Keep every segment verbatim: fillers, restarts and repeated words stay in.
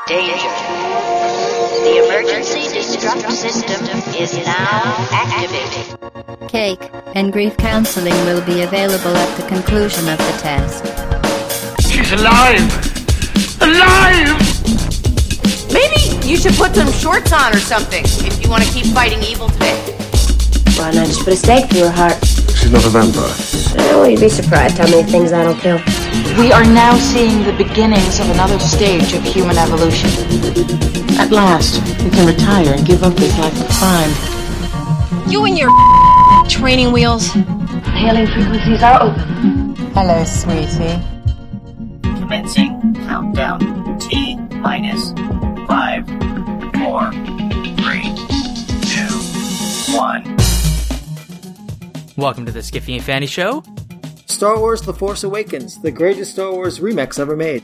Danger. The emergency destruct system is now activated. Cake and grief counseling will be available at the conclusion of the test. She's alive! Alive! Maybe you should put some shorts on or something if you want to keep fighting evil today. Why not just put a stake through her heart? She's not a vampire. Oh, you'd be surprised how many things that'll kill. We are now seeing the beginnings of another stage of human evolution. At last, we can retire and give up this life of crime. You and your training wheels. Hailing frequencies are open. Hello, sweetie. Commencing countdown. T minus five, four, three, two, one. Welcome to the Skiffy and Fanny Show. Star Wars The Force Awakens, the greatest Star Wars remix ever made.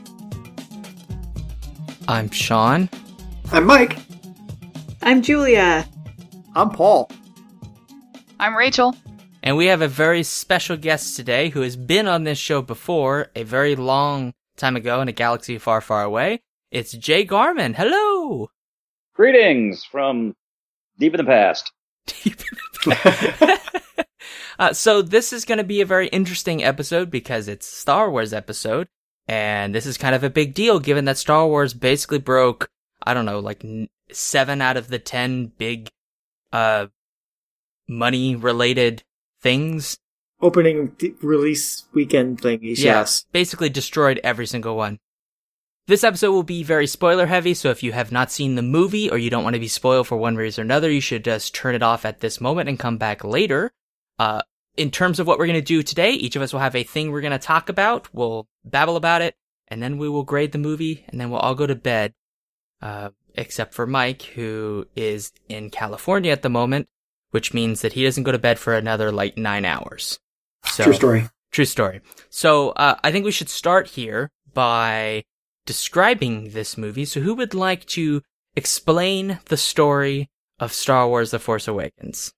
I'm Sean. I'm Mike. I'm Julia. I'm Paul. I'm Rachel. And we have a very special guest today who has been on this show before a very long time ago in a galaxy far, far away. It's Jay Garman. Hello! Greetings from deep in the past. Deep in the past. Uh, so this is going to be a very interesting episode because it's a Star Wars episode, and this is kind of a big deal given that Star Wars basically broke, I don't know, like n- seven out of the ten big, uh, money-related things. Opening d- release weekend thingies, yeah, yes. Basically destroyed every single one. This episode will be very spoiler-heavy, so if you have not seen the movie or you don't want to be spoiled for one reason or another, you should just turn it off at this moment and come back later. Uh, in terms of what we're going to do today, each of us will have a thing we're going to talk about. We'll babble about it, and then we will grade the movie, and then we'll all go to bed. Uh, except for Mike, who is in California at the moment, which means that he doesn't go to bed for another, like, nine hours. So, true story. True story. So, uh, I think we should start here by describing this movie. So who would like to explain the story of Star Wars The Force Awakens?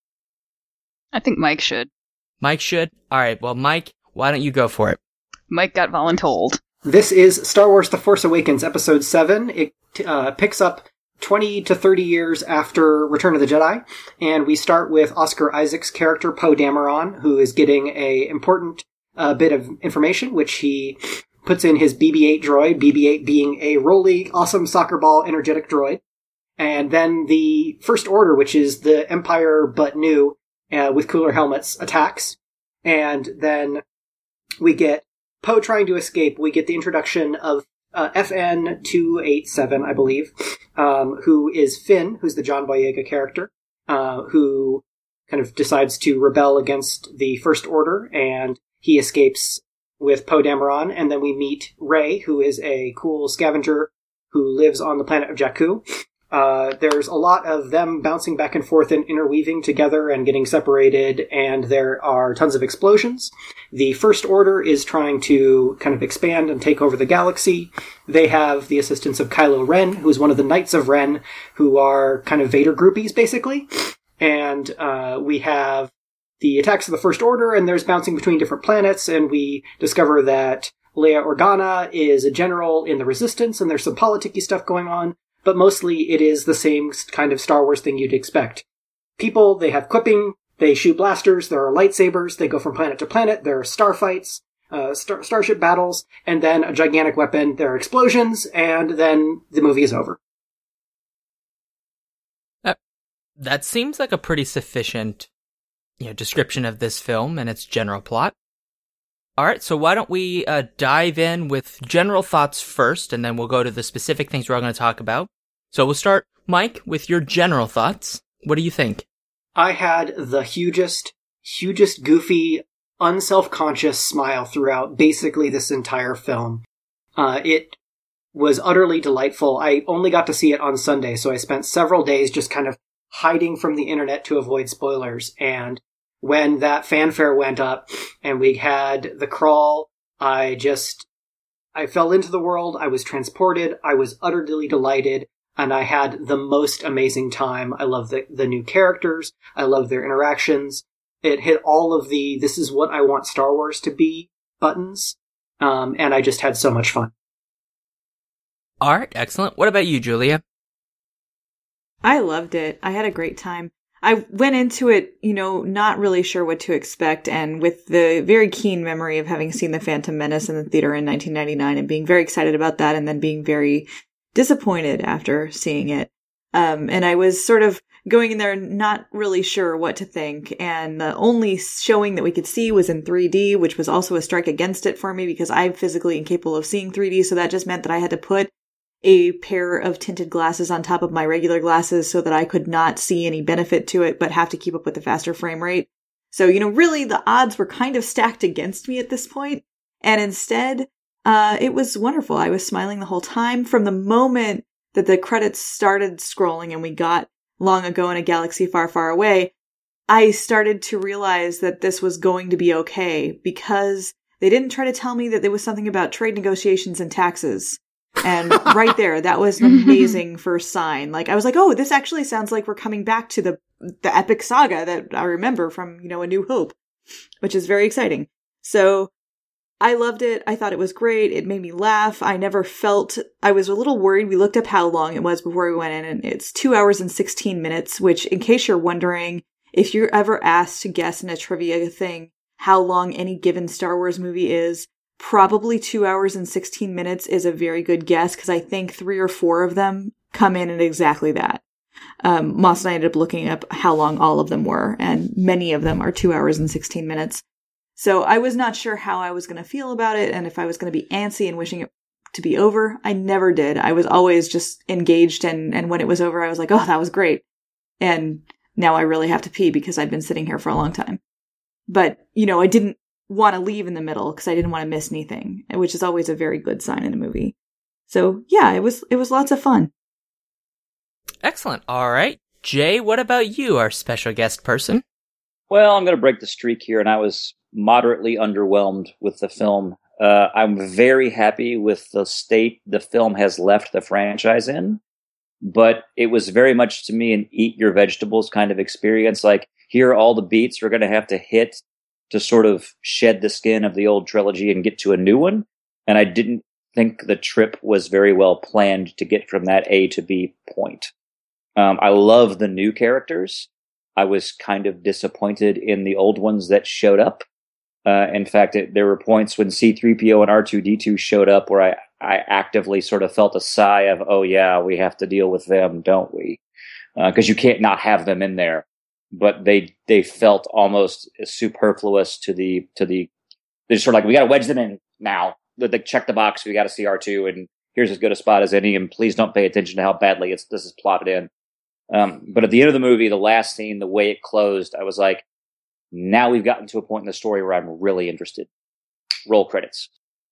I think Mike should. Mike should? Alright, well, Mike, why don't you go for it? Mike got voluntold. This is Star Wars The Force Awakens, Episode seven. It uh, picks up twenty to thirty years after Return of the Jedi, and we start with Oscar Isaac's character, Poe Dameron, who is getting a important uh, bit of information, which he puts in his B B eight droid, B B eight being a roly, awesome soccer ball, energetic droid. And then the First Order, which is the Empire but new, Uh, with cooler helmets, attacks. And then we get Poe trying to escape. We get the introduction of uh, F N two eighty-seven, I believe, um, who is Finn, who's the John Boyega character, uh, who kind of decides to rebel against the First Order, and he escapes with Poe Dameron. And then we meet Rey, who is a cool scavenger who lives on the planet of Jakku. Uh, there's a lot of them bouncing back and forth and interweaving together and getting separated, and there are tons of explosions. The First Order is trying to kind of expand and take over the galaxy. They have the assistance of Kylo Ren, who is one of the Knights of Ren, who are kind of Vader groupies, basically. And uh, we have the attacks of the First Order, and there's bouncing between different planets, and we discover that Leia Organa is a general in the Resistance, and there's some politicky stuff going on. But mostly it is the same kind of Star Wars thing you'd expect. People, they have quipping, they shoot blasters, there are lightsabers, they go from planet to planet, there are starfights, uh, star- starship battles, and then a gigantic weapon, there are explosions, and then the movie is over. Uh, that seems like a pretty sufficient, you know, description of this film and its general plot. Alright, so why don't we uh, dive in with general thoughts first, and then we'll go to the specific things we're all going to talk about. So we'll start, Mike, with your general thoughts. What do you think? I had the hugest, hugest, goofy, unself-conscious smile throughout basically this entire film. Uh, it was utterly delightful. I only got to see it on Sunday, so I spent several days just kind of hiding from the internet to avoid spoilers, and when that fanfare went up and we had the crawl, I just, I fell into the world, I was transported, I was utterly delighted, and I had the most amazing time. I love the, the new characters, I love their interactions. It hit all of the, this is what I want Star Wars to be buttons, um, and I just had so much fun. All right, excellent. What about you, Julia? I loved it. I had a great time. I went into it, you know, not really sure what to expect, and with the very keen memory of having seen The Phantom Menace in the theater in nineteen ninety-nine and being very excited about that, and then being very disappointed after seeing it. Um, and I was sort of going in there not really sure what to think, and the only showing that we could see was in three D, which was also a strike against it for me because I'm physically incapable of seeing three D, so that just meant that I had to put a pair of tinted glasses on top of my regular glasses so that I could not see any benefit to it, but have to keep up with the faster frame rate. So, you know, really the odds were kind of stacked against me at this point. And instead, uh, it was wonderful. I was smiling the whole time from the moment that the credits started scrolling and we got Long Ago in a Galaxy Far, Far Away. I started to realize that this was going to be okay because they didn't try to tell me that there was something about trade negotiations and taxes. And right there, that was an amazing first sign. Like, I was like, oh, this actually sounds like we're coming back to the the epic saga that I remember from, you know, A New Hope, which is very exciting. So I loved it. I thought it was great. It made me laugh. I never felt, I was a little worried. We looked up how long it was before we went in, and it's two hours and sixteen minutes, which, in case you're wondering, if you're ever asked to guess in a trivia thing how long any given Star Wars movie is, probably two hours and sixteen minutes is a very good guess, because I think three or four of them come in at exactly that. Um, Moss and I ended up looking up how long all of them were, and many of them are two hours and sixteen minutes. So I was not sure how I was going to feel about it, and if I was going to be antsy and wishing it to be over. I never did. I was always just engaged, and, and when it was over, I was like, oh, that was great. And now I really have to pee because I've been sitting here for a long time. But, you know, I didn't want to leave in the middle because I didn't want to miss anything, which is always a very good sign in a movie. So yeah, it was it was lots of fun. Excellent. All right. Jay, what about you, our special guest person? Well, I'm going to break the streak here, and I was moderately underwhelmed with the film. Uh, I'm very happy with the state the film has left the franchise in, but it was very much to me an eat your vegetables kind of experience. Like, here are all the beats we're going to have to hit to sort of shed the skin of the old trilogy and get to a new one. And I didn't think the trip was very well planned to get from that A to B point. Um, I love the new characters. I was kind of disappointed in the old ones that showed up. Uh, in fact, it, there were points when C three P O and R two D two showed up where I, I actively sort of felt a sigh of, oh yeah, we have to deal with them, don't we? Because uh, you can't not have them in there. But they they felt almost superfluous to the to the. They're sort of like, we got to wedge them in now. They, they check the box. We got to see R two, and here's as good a spot as any. And please don't pay attention to how badly it's this is plotted in. Um, but at the end of the movie, the last scene, the way it closed, I was like, now we've gotten to a point in the story where I'm really interested. Roll credits.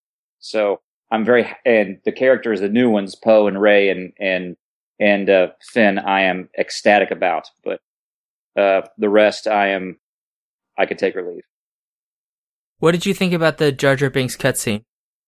So I'm very, and the characters, the new ones, Poe and Rey and and and uh, Finn, I am ecstatic about. But uh, the rest, I am, I could take or leave. What did you think about the Jar Jar Binks cutscene?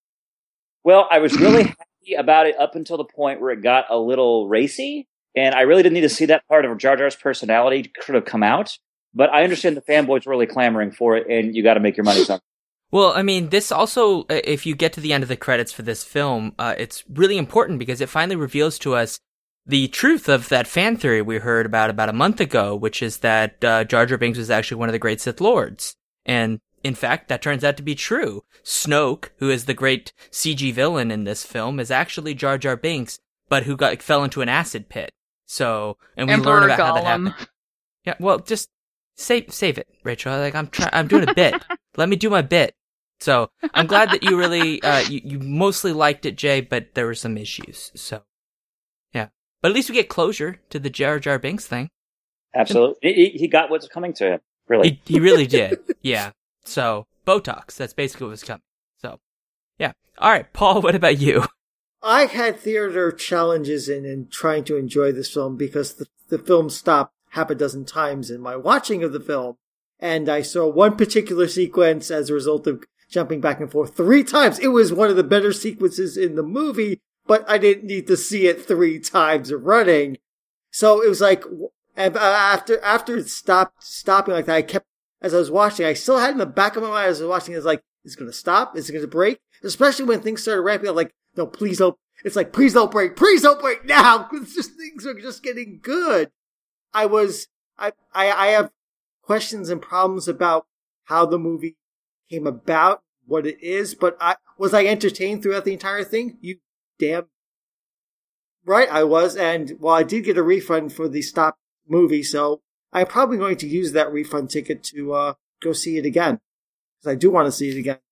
Well, I was really happy about it up until the point where it got a little racy, and I really didn't need to see that part of Jar Jar's personality to sort of come out. But I understand the fanboys were really clamoring for it, and you got to make your money somehow. Well, I mean, this also, if you get to the end of the credits for this film, uh, it's really important because it finally reveals to us the truth of that fan theory we heard about about a month ago, which is that uh, Jar Jar Binks was actually one of the great Sith Lords. And in fact, that turns out to be true. Snoke, who is the great C G villain in this film, is actually Jar Jar Binks, but who got fell into an acid pit. So, and we Emperor learn about Gollum. how that happened. Yeah, well, just save save it, Rachel. Like I'm trying, I'm doing a bit. Let me do my bit. So I'm glad that you really, uh, you, you mostly liked it, Jay, but there were some issues. So, yeah, but at least we get closure to the Jar Jar Binks thing. Absolutely, he, he got what's coming to him. Really, he, he really did. Yeah. So Botox. That's basically what was coming. So, yeah. All right, Paul. What about you? I had theater challenges in, in trying to enjoy this film because the, the film stopped half a dozen times in my watching of the film. And I saw one particular sequence as a result of jumping back and forth three times. It was one of the better sequences in the movie, but I didn't need to see it three times running. So it was like, after, after it stopped, stopping like that, I kept, as I was watching, I still had in the back of my mind as I was watching, I was like, is it going to stop? Is it going to break? Especially when things started ramping up, like, no, please don't, it's like, please don't break, please don't break now. It's just, things are just getting good. I was, I, I, I have questions and problems about how the movie came about, what it is, but I, was I entertained throughout the entire thing? You damn right I was, and well, I did get a refund for the stop movie, so I'm probably going to use that refund ticket to, uh, go see it again. Because I do want to see it again.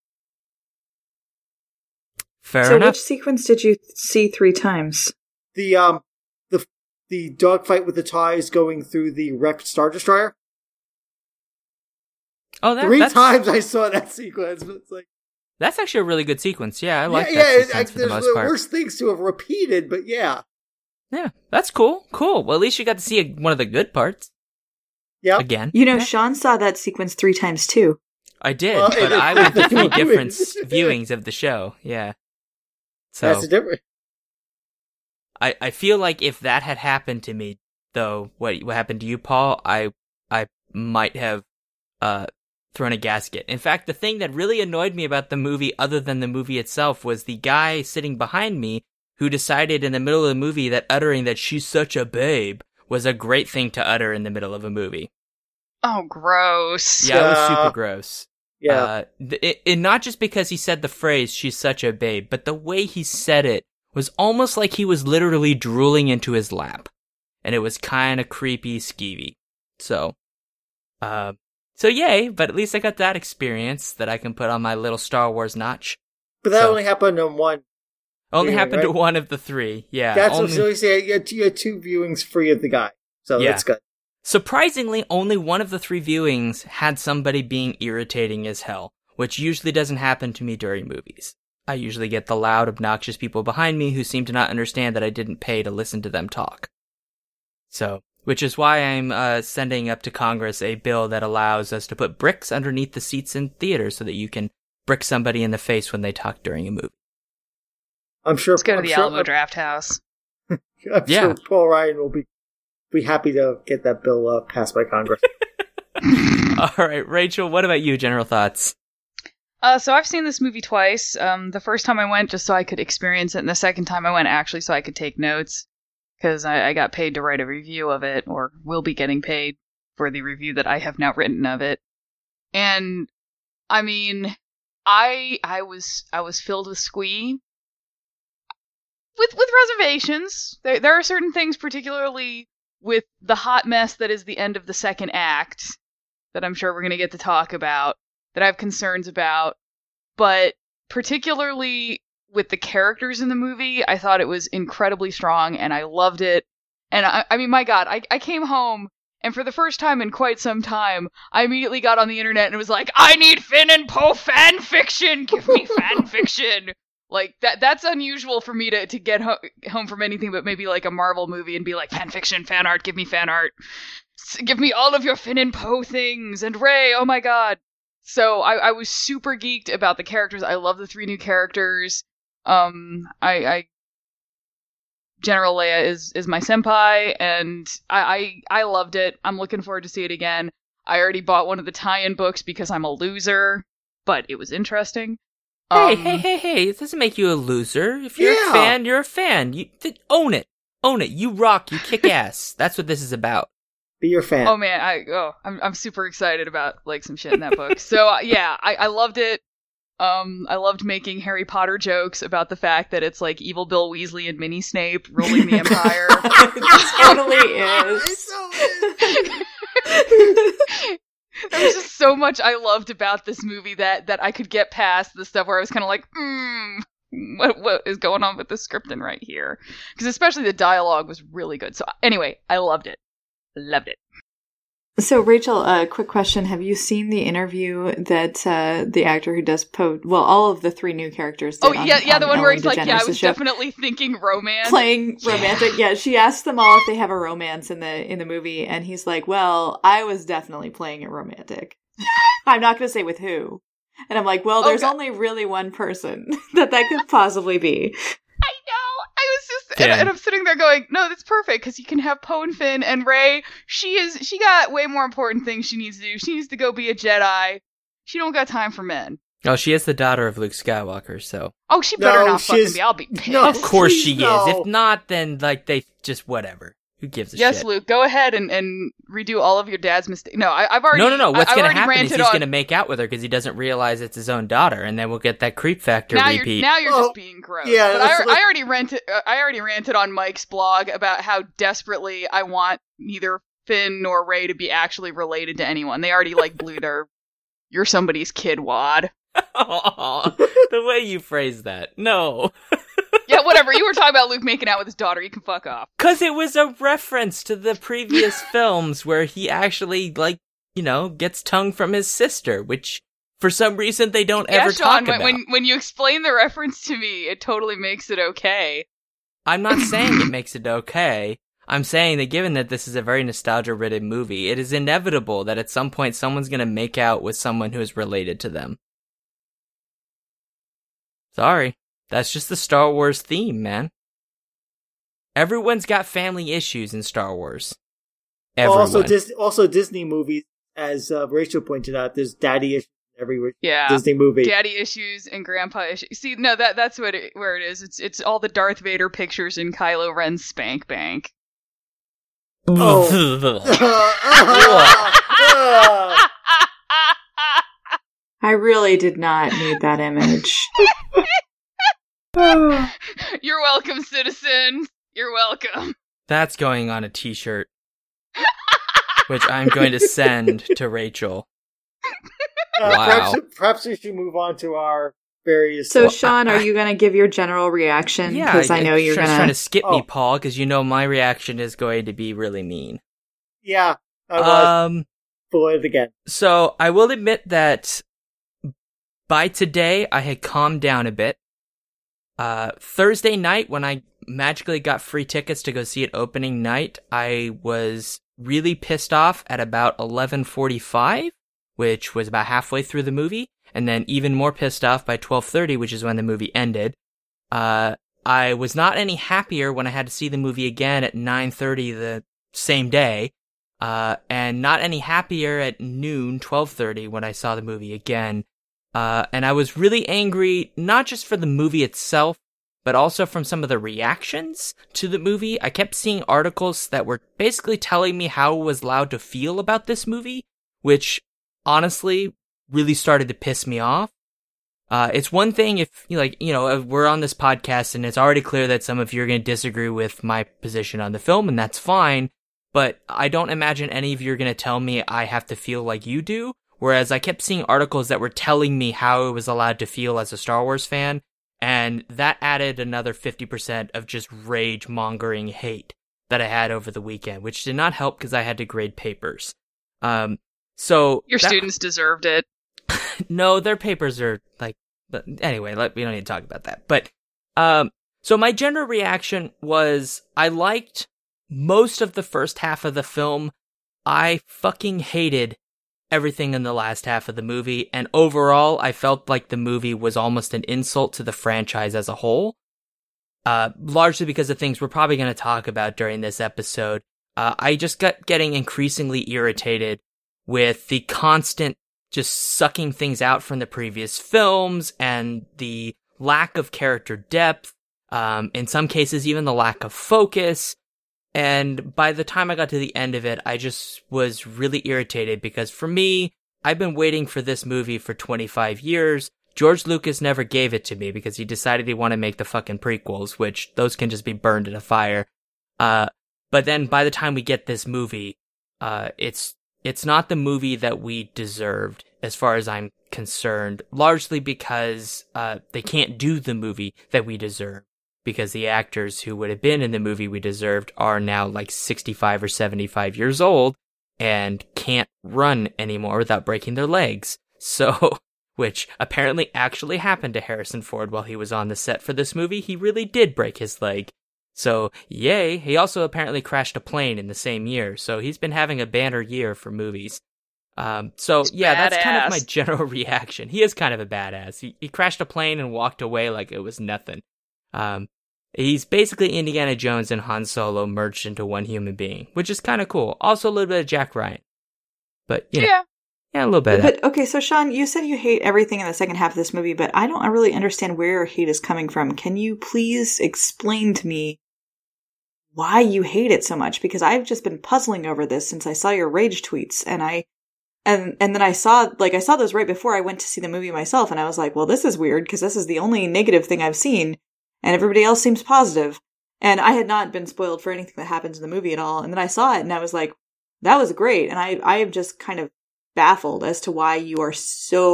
Fair so enough. which sequence did you see three times? The, um, the, the dogfight with the ties going through the wrecked Star Destroyer. Oh, that, Three that's, times I saw that sequence, but it's like... That's actually a really good sequence. Yeah, I like yeah, that yeah, sequence I, for the most there's part. worse things to have repeated, but yeah. Yeah, that's cool. Cool. Well, at least you got to see a, one of the good parts. Yeah. Again. You know, yeah. Sean saw that sequence three times too. I did, Well, but it, I went to three viewings. different viewings of the show. Yeah. So That's the difference. I, I feel like if that had happened to me, though, what what happened to you, Paul, I I might have uh thrown a gasket. In fact, the thing that really annoyed me about the movie, other than the movie itself, was the guy sitting behind me who decided in the middle of the movie that uttering that she's such a babe was a great thing to utter in the middle of a movie. Oh, gross. Yeah, it was super gross. Yeah. Uh, it, it, not just because he said the phrase, she's such a babe, but the way he said it was almost like he was literally drooling into his lap. And it was kind of creepy, skeevy. So, uh, so yay, but at least I got that experience that I can put on my little Star Wars notch. But that so, only happened on one. Only viewing, happened right? to one of the three, yeah. That's only, what we say. You had, two, you had two viewings free of the guy. So yeah. that's good. Surprisingly, only one of the three viewings had somebody being irritating as hell, which usually doesn't happen to me during movies. I usually get the loud, obnoxious people behind me who seem to not understand that I didn't pay to listen to them talk. So, which is why I'm uh, sending up to Congress a bill that allows us to put bricks underneath the seats in theaters so that you can brick somebody in the face when they talk during a movie. I'm sure. Let's go to I'm the sure, Alamo Draft House. I'm Yeah. sure Paul Ryan will be be happy to get that bill uh, passed by Congress. All right, Rachel, what about you? General thoughts? Uh, so I've seen this movie twice. Um, the first time I went just so I could experience it, and the second time I went actually so I could take notes, because I, I got paid to write a review of it, or will be getting paid for the review that I have now written of it. And I mean, I I was I was filled with squee. With with reservations. There there are certain things, particularly with the hot mess that is the end of the second act, that I'm sure we're going to get to talk about, that I have concerns about. But particularly with the characters in the movie, I thought it was incredibly strong, and I loved it. And I, I mean, my God, I, I came home, and for the first time in quite some time, I immediately got on the internet and was like, I need Finn and Poe fan fiction! Give me fan fiction! Like, that that's unusual for me to, to get ho- home from anything but maybe like a Marvel movie and be like, fan fiction, fan art, give me fan art. S- give me all of your Finn and Poe things, and Rey, oh my God. So I, I was super geeked about the characters. I love the three new characters. Um, I, I General Leia is, is my senpai, and I, I, I loved it. I'm looking forward to see it again. I already bought one of the tie-in books because I'm a loser, but it was interesting. Hey, Um, hey, hey, hey, it doesn't make you a loser. If you're Yeah. a fan, you're a fan. You th- own it. Own it. You rock. You kick ass. That's what this is about. Be your fan. Oh man, I oh I'm I'm super excited about like some shit in that book. So uh, yeah, I, I loved it. Um, I loved making Harry Potter jokes about the fact that it's like evil Bill Weasley and Mini Snape ruling the Empire. It totally is. There was just so much I loved about this movie that that I could get past the stuff where I was kind of like, hmm, what what is going on with the scripting right here? Because especially the dialogue was really good. So anyway, I loved it. Loved it. So, Rachel, a uh, quick question. Have you seen the interview that uh, the actor who does Poe, well, all of the three new characters did Oh, yeah, on, yeah, the on one where Ellen he's like, yeah, I DeGeneres' was show? definitely thinking romance. Playing romantic. Yeah, she asked them all if they have a romance in the in the movie, and he's like, well, I was definitely playing it romantic. I'm not going to say with who. And I'm like, well, there's Okay. only really one person that that could possibly be. I know. I was just, and, and I'm sitting there going, no, that's perfect because you can have Poe and Finn and Rey. She is, she got way more important things she needs to do. She needs to go be a Jedi. She don't got time for men. Oh, she is the daughter of Luke Skywalker, so. Oh, she better No, not fucking she's- be. I'll be pissed. No, Of course please she no. is. If not, then, like, they just whatever. Who gives a Yes, shit? Luke, go ahead and, and redo all of your dad's mistakes. No, I, I've already. No, no, no. What's I, going to I've already happen is ranted he's on- going to make out with her because he doesn't realize it's his own daughter, and then we'll get that creep factor Now repeat. you're now you're Oh, just being gross. yeah, but that's I, what- I already ranted. Uh, I already ranted on Mike's blog about how desperately I want neither Finn nor Rey to be actually related to anyone. They already like blew their "you're somebody's kid" wad. Aw, the way you phrase that. No. Yeah, whatever. You were talking about Luke making out with his daughter. You can fuck off. Because it was a reference to the previous films where he actually, like, you know, gets tongue from his sister, which for some reason they don't Yeah, ever Sean, talk when, about. when when you explain the reference to me, it totally makes it okay. I'm not saying it makes it okay. I'm saying that given that this is a very nostalgia-ridden movie, it is inevitable that at some point someone's going to make out with someone who is related to them. Sorry. That's just the Star Wars theme, man. Everyone's got family issues in Star Wars. Everyone. Also, Dis- also Disney movies, as uh, Rachel pointed out, there's daddy issues in every Yeah, Disney movie. daddy issues and grandpa issues. See, no, that that's what it, where it is. It's it's all the Darth Vader pictures in Kylo Ren's spank bank. Oh. I really did not need that image. You're welcome, citizen. You're welcome. That's going on a t-shirt, which I'm going to send to Rachel. Uh, Wow. Perhaps, perhaps we should move on to our various. So, Sean, are you going to give your general reaction? Yeah, Because I, know you're Sean's going trying to skip me, Oh. Paul, because you know my reaction is going to be really mean. Yeah, I was. Um, Spoil it again. so I will admit that by today I had calmed down a bit. Uh, Thursday night, when I magically got free tickets to go see it opening night, I was really pissed off at about eleven forty-five, which was about halfway through the movie, and then even more pissed off by twelve thirty, which is when the movie ended. Uh, I was not any happier when I had to see the movie again at nine thirty the same day, uh, and not any happier at noon, twelve thirty, when I saw the movie again. Uh, and I was really angry, not just for the movie itself, but also from some of the reactions to the movie. I kept seeing articles that were basically telling me how I was allowed to feel about this movie, which honestly really started to piss me off. Uh, it's one thing if, like, you know, we're on this podcast and it's already clear that some of you are going to disagree with my position on the film, and that's fine, but I don't imagine any of you are going to tell me I have to feel like you do. Whereas I kept seeing articles that were telling me how I was allowed to feel as a Star Wars fan, and that added another fifty percent of just rage-mongering hate that I had over the weekend, which did not help because I had to grade papers. Um, so Your that- students deserved it. no, their papers are like, but anyway, like, we don't need to talk about that. But, um, so my general reaction was I liked most of the first half of the film. I fucking hated everything in the last half of the movie, and overall, I felt like the movie was almost an insult to the franchise as a whole. Uh, largely because of things we're probably going to talk about during this episode. Uh, I just got getting increasingly irritated with the constant just sucking things out from the previous films and the lack of character depth, um, in some cases even the lack of focus. And by the time I got to the end of it, I just was really irritated because for me, I've been waiting for this movie for twenty-five years. George Lucas never gave it to me because he decided he wanted to make the fucking prequels, which those can just be burned in a fire. Uh, but then by the time we get this movie, uh, it's, it's not the movie that we deserved as far as I'm concerned, largely because, uh, they can't do the movie that we deserve. Because the actors who would have been in the movie we deserved are now like sixty-five or seventy-five years old and can't run anymore without breaking their legs. So, which apparently actually happened to Harrison Ford while he was on the set for this movie. He really did break his leg. So, yay. He also apparently crashed a plane in the same year. So he's been having a banner year for movies. Um, so He's yeah, that's kind of badass. my general reaction. He is kind of a badass. He, he crashed a plane and walked away like it was nothing. Um, he's basically Indiana Jones and Han Solo merged into one human being, which is kind of cool. Also a little bit of Jack Ryan. But, you know, Yeah. Yeah, a little bit. But okay, so Sean, you said you hate everything in the second half of this movie, but I don't really understand where your hate is coming from. Can you please explain to me why you hate it so much? Because I've just been puzzling over this since I saw your rage tweets, and I and and then I saw like I saw those right before I went to see the movie myself, and I was like, well, this is weird because this is the only negative thing I've seen, and everybody else seems positive. And I had not been spoiled for anything that happens in the movie at all. And then I saw it, and I was like, that was great. And I I am just kind of baffled as to why you are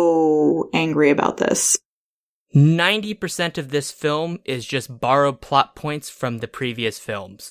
so angry about this. ninety percent of this film is just borrowed plot points from the previous films.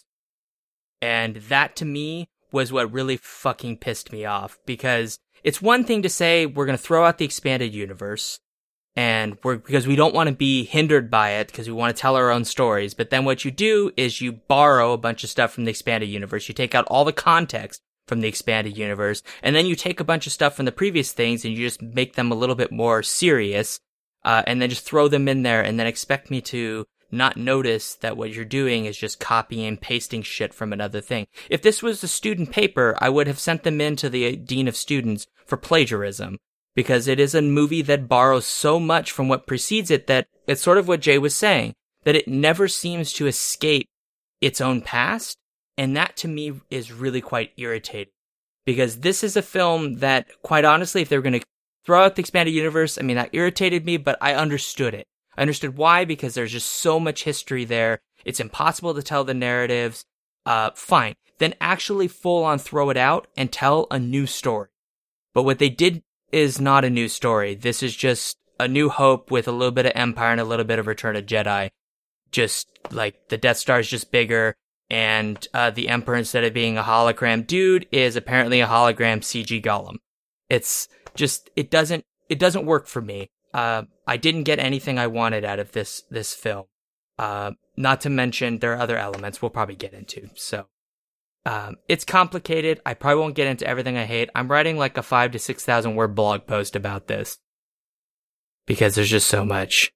And that, to me, was what really fucking pissed me off. Because it's one thing to say, we're going to throw out the expanded universe, and we're because we don't want to be hindered by it, because we want to tell our own stories. But then what you do is you borrow a bunch of stuff from the expanded universe. You take out all the context from the expanded universe, and then you take a bunch of stuff from the previous things and you just make them a little bit more serious, uh, and then just throw them in there and then expect me to not notice that what you're doing is just copying and pasting shit from another thing. If this was a student paper, I would have sent them in to the dean of students for plagiarism, because it is a movie that borrows so much from what precedes it that it's sort of what Jay was saying, that it never seems to escape its own past. And that, to me, is really quite irritating. Because this is a film that, quite honestly, if they were going to throw out the expanded universe, I mean, that irritated me, but I understood it. I understood why, because there's just so much history there. It's impossible to tell the narratives. Uh, fine. Then actually full on throw it out and tell a new story. But what they did is not a new story. This is just A New Hope with a little bit of Empire and a little bit of Return of Jedi. Just, like, the Death Star is just bigger. And uh, the Emperor, instead of being a hologram dude, is apparently a hologram C G Gollum. It's just, it doesn't, it doesn't work for me. Uh, I didn't get anything I wanted out of this, this film. Uh, not to mention, there are other elements we'll probably get into. So, um, it's complicated. I probably won't get into everything I hate. I'm writing like a five to six thousand word blog post about this, because there's just so much.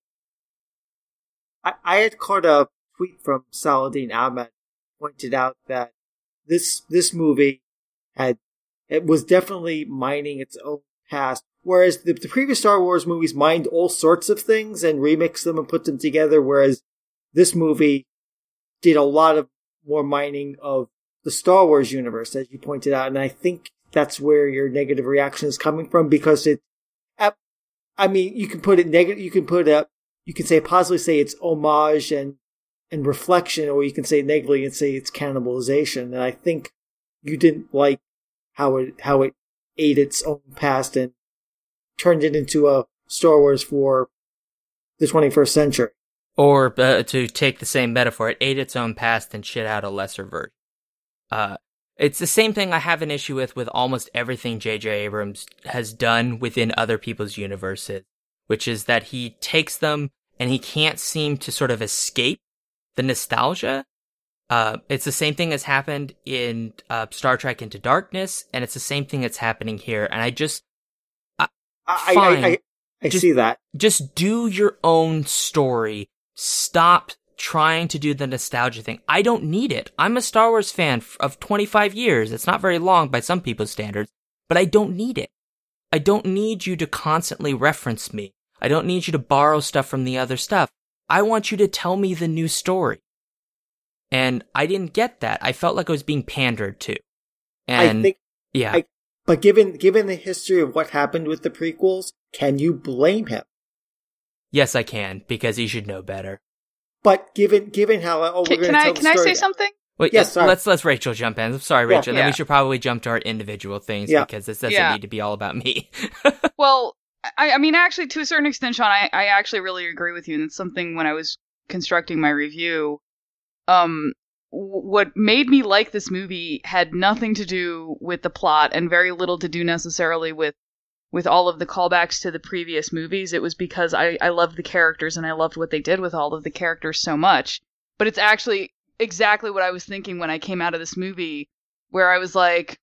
I, I had caught a tweet from Saladin Ahmed, pointed out that this this movie had it was definitely mining its own past, whereas the, the previous Star Wars movies mined all sorts of things and remixed them and put them together, whereas this movie did a lot of more mining of the Star Wars universe, as you pointed out, and I think that's where your negative reaction is coming from, because it, I mean, you can put it negative, you can put it, you can say positively say it's homage and and reflection, or you can say negatively and say it's cannibalization. And I think you didn't like how it how it ate its own past and turned it into a Star Wars for the twenty-first century. Or uh, to take the same metaphor, it ate its own past and shit out a lesser version. Uh, it's the same thing I have an issue with with almost everything J J Abrams has done within other people's universes, which is that he takes them and he can't seem to sort of escape the nostalgia. Uh, it's the same thing that's happened in uh, Star Trek Into Darkness, and it's the same thing that's happening here. And I just, uh, I, fine, I, I, I just, see that. Just do your own story. Stop trying to do the nostalgia thing. I don't need it. I'm a Star Wars fan of twenty-five years. It's not very long by some people's standards, but I don't need it. I don't need you to constantly reference me. I don't need you to borrow stuff from the other stuff. I want you to tell me the new story. And I didn't get that. I felt like I was being pandered to. And I think, yeah. I, but given given the history of what happened with the prequels, can you blame him? Yes, I can, because he should know better. But given given how oh, can, we're can going to I tell can the I story. say something? Wait, yes, yeah, let's let's Rachel jump in. I'm sorry, Yeah. Rachel. Yeah. Then we should probably jump to our individual things, Yeah. because this doesn't Yeah. need to be all about me. Well, I, I mean, actually, to a certain extent, Sean, I, I actually really agree with you, and it's something when I was constructing my review. Um, w- what made me like this movie had nothing to do with the plot, and very little to do necessarily with with all of the callbacks to the previous movies. It was because I, I loved the characters, and I loved what they did with all of the characters so much. But it's actually exactly what I was thinking when I came out of this movie, where I was like,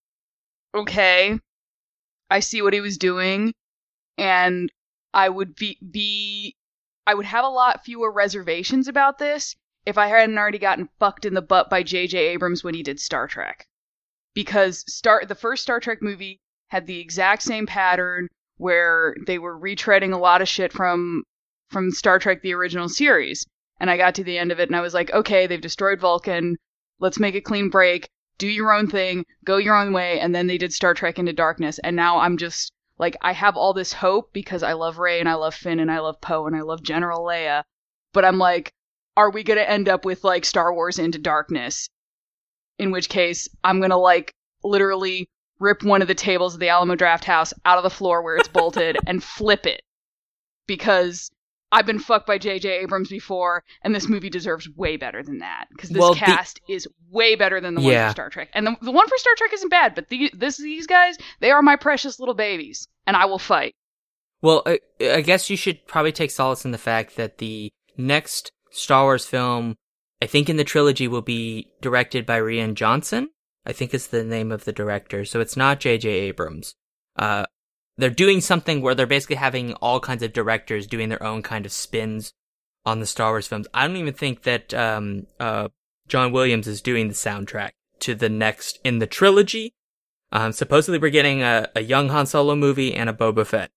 okay, I see what he was doing, and I would be, be I would have a lot fewer reservations about this if I hadn't already gotten fucked in the butt by J J Abrams when he did Star Trek. Because Star the first Star Trek movie had the exact same pattern where they were retreading a lot of shit from from Star Trek the original series. And I got to the end of it and I was like, okay, they've destroyed Vulcan. Let's make a clean break. Do your own thing. Go your own way. And then they did Star Trek Into Darkness. And now I'm just like, I have all this hope because I love Rey and I love Finn and I love Poe and I love General Leia. But I'm like, are we going to end up with like Star Wars Into Darkness? In which case, I'm going to like literally rip one of the tables of the Alamo Draft House out of the floor where it's bolted and flip it. Because I've been fucked by J J Abrams before, and this movie deserves way better than that. Because this well, cast the... is way better than the yeah. one for Star Trek. And the, the one for Star Trek isn't bad, but the, this these guys, they are my precious little babies, and I will fight. Well, I, I guess you should probably take solace in the fact that the next Star Wars film, I think in the trilogy, will be directed by Rian Johnson. I think is the name of the director. So it's not J J Abrams. Uh, they're doing something where they're basically having all kinds of directors doing their own kind of spins on the Star Wars films. I don't even think that um, uh, John Williams is doing the soundtrack to the next in the trilogy. Um, supposedly we're getting a, a young Han Solo movie and a Boba Fett.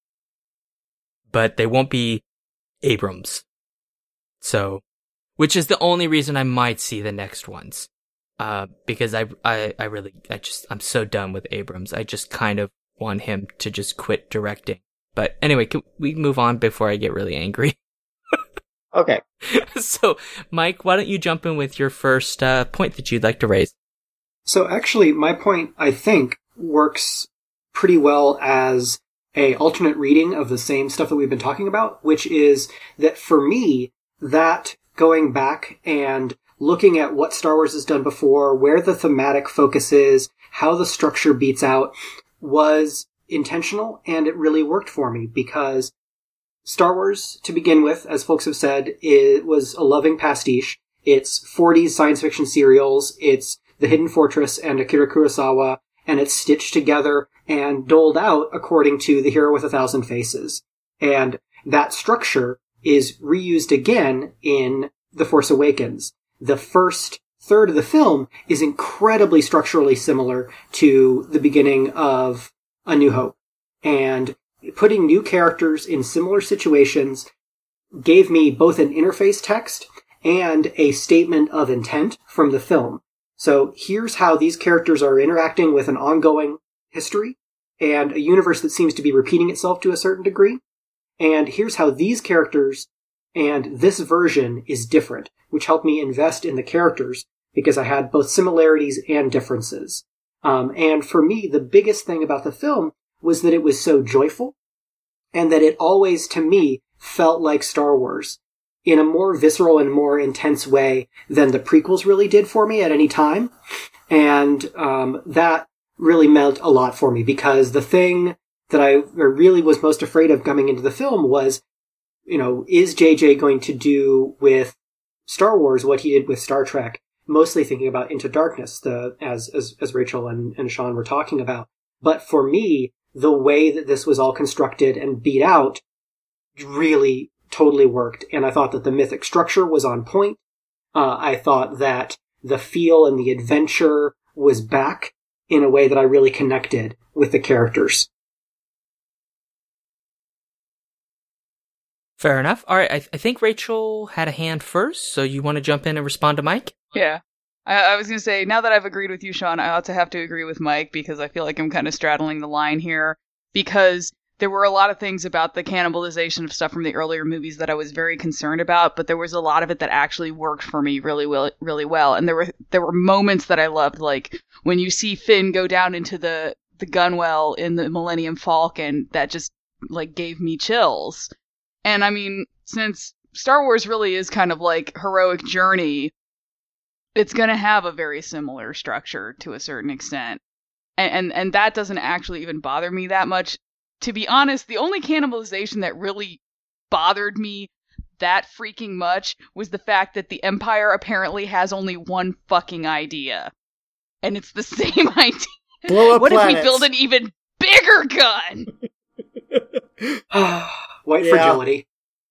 But they won't be Abrams. So, which is the only reason I might see the next ones. Uh, because I, I, I really, I just, I'm so done with Abrams. I just kind of want him to just quit directing. But anyway, can we move on before I get really angry? Okay. So, Mike, why don't you jump in with your first uh, point that you'd like to raise? So actually, my point, I think, works pretty well as a alternate reading of the same stuff that we've been talking about, which is that for me, that going back and looking at what Star Wars has done before, where the thematic focus is, how the structure beats out, was intentional, and it really worked for me, because Star Wars, to begin with, as folks have said, it was a loving pastiche. It's forties science fiction serials, it's The Hidden Fortress and Akira Kurosawa, and it's stitched together and doled out according to The Hero with a Thousand Faces. And that structure is reused again in The Force Awakens. The first third of the film is incredibly structurally similar to the beginning of A New Hope. And putting new characters in similar situations gave me both an interface text and a statement of intent from the film. So here's how these characters are interacting with an ongoing history and a universe that seems to be repeating itself to a certain degree. And here's how these characters and this version is different, which helped me invest in the characters because I had both similarities and differences. Um, and for me, the biggest thing about the film was that it was so joyful and that it always, to me, felt like Star Wars in a more visceral and more intense way than the prequels really did for me at any time. And um, that really meant a lot for me because the thing that I really was most afraid of coming into the film was, you know, is J J going to do with Star Wars what he did with Star Trek? Mostly thinking about Into Darkness, the as as, as Rachel and, and Sean were talking about. But for me, the way that this was all constructed and beat out really totally worked. And I thought that the mythic structure was on point. Uh, I thought that the feel and the adventure was back in a way that I really connected with the characters. Fair enough. All right, I, th- I think Rachel had a hand first, so you want to jump in and respond to Mike? Yeah. I, I was going to say, now that I've agreed with you, Sean, I ought to have to agree with Mike because I feel like I'm kind of straddling the line here because there were a lot of things about the cannibalization of stuff from the earlier movies that I was very concerned about, but there was a lot of it that actually worked for me really well, really well. And there were there were moments that I loved, like when you see Finn go down into the, the gun well in the Millennium Falcon, that just like gave me chills. And I mean, since Star Wars really is kind of like heroic journey, it's going to have a very similar structure to a certain extent. And, and and that doesn't actually even bother me that much. To be honest, the only cannibalization that really bothered me that freaking much was the fact that the Empire apparently has only one fucking idea. And it's the same idea. Blow up what planets. if we build an even bigger gun? White Yeah. fragility.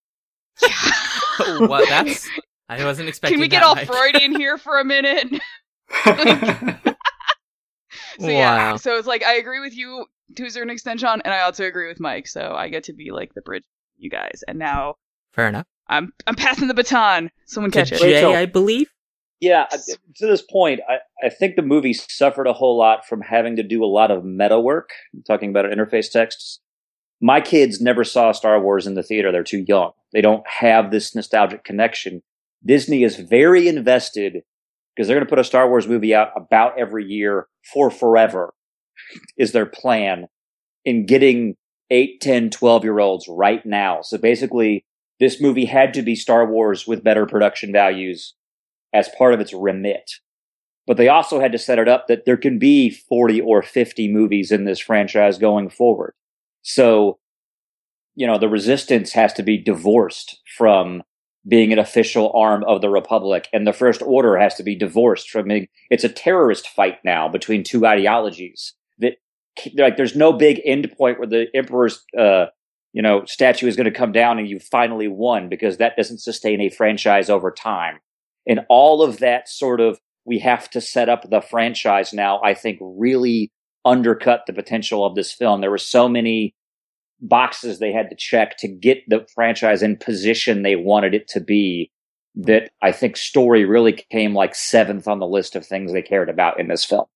Oh, well, that's... I wasn't expecting Can we get that, all Mike. Freudian here for a minute? So yeah, Wow. so it's like, I agree with you, to a certain extent, Sean, and I also agree with Mike. So I get to be like the bridge, you guys, and now fair enough. I'm I'm passing the baton. Someone catch to it. Jay, I believe. Yeah, to this point, I, I think the movie suffered a whole lot from having to do a lot of meta work. I'm talking about interface texts. My kids never saw Star Wars in the theater. They're too young. They don't have this nostalgic connection. Disney is very invested because they're going to put a Star Wars movie out about every year for forever, is their plan, in getting eight, ten, twelve-year-olds right now. So basically, this movie had to be Star Wars with better production values as part of its remit. But they also had to set it up that there can be forty or fifty movies in this franchise going forward. So, you know, the Resistance has to be divorced from being an official arm of the Republic, and the First Order has to be divorced from being, it's a terrorist fight now between two ideologies. That, like, there's no big end point where the Emperor's, uh, you know, statue is going to come down and you finally won, because that doesn't sustain a franchise over time. And all of that sort of, we have to set up the franchise now, I think really undercut the potential of this film. There were so many boxes they had to check to get the franchise in position they wanted it to be, that I think story really came like seventh on the list of things they cared about in this film.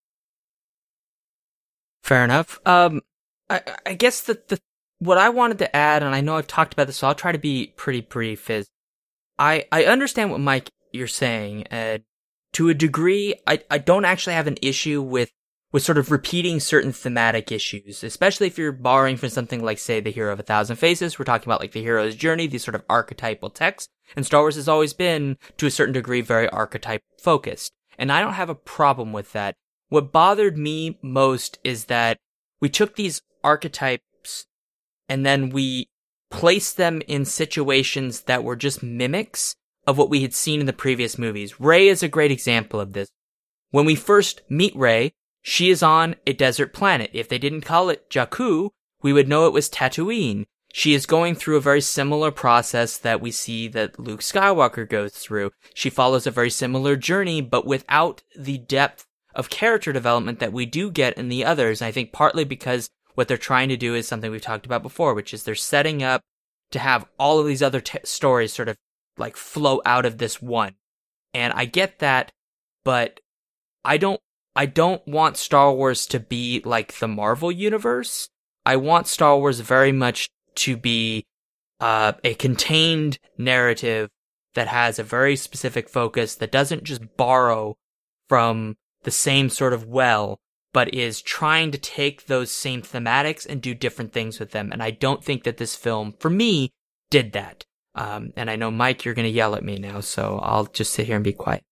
Fair enough. Um, I, I guess that the what I wanted to add, and I know I've talked about this, so I'll try to be pretty brief, is I, I understand what Mike you're saying. Uh, to a degree, I, I don't actually have an issue with, with sort of repeating certain thematic issues, especially if you're borrowing from something like, say, The Hero of a Thousand Faces. We're talking about like the hero's journey, these sort of archetypal texts. And Star Wars has always been, to a certain degree, very archetype focused. And I don't have a problem with that. What bothered me most is that we took these archetypes and then we placed them in situations that were just mimics of what we had seen in the previous movies. Rey is a great example of this. When we first meet Rey, she is on a desert planet. If they didn't call it Jakku, we would know it was Tatooine. She is going through a very similar process that we see that Luke Skywalker goes through. She follows a very similar journey, but without the depth of character development that we do get in the others. I think partly because what they're trying to do is something we've talked about before, which is they're setting up to have all of these other t- stories sort of like flow out of this one. And I get that, but I don't I don't want Star Wars to be like the Marvel universe. I want Star Wars very much to be uh, a contained narrative that has a very specific focus, that doesn't just borrow from the same sort of well, but is trying to take those same thematics and do different things with them. And I don't think that this film, for me, did that. Um, and I know, Mike, you're going to yell at me now, so I'll just sit here and be quiet.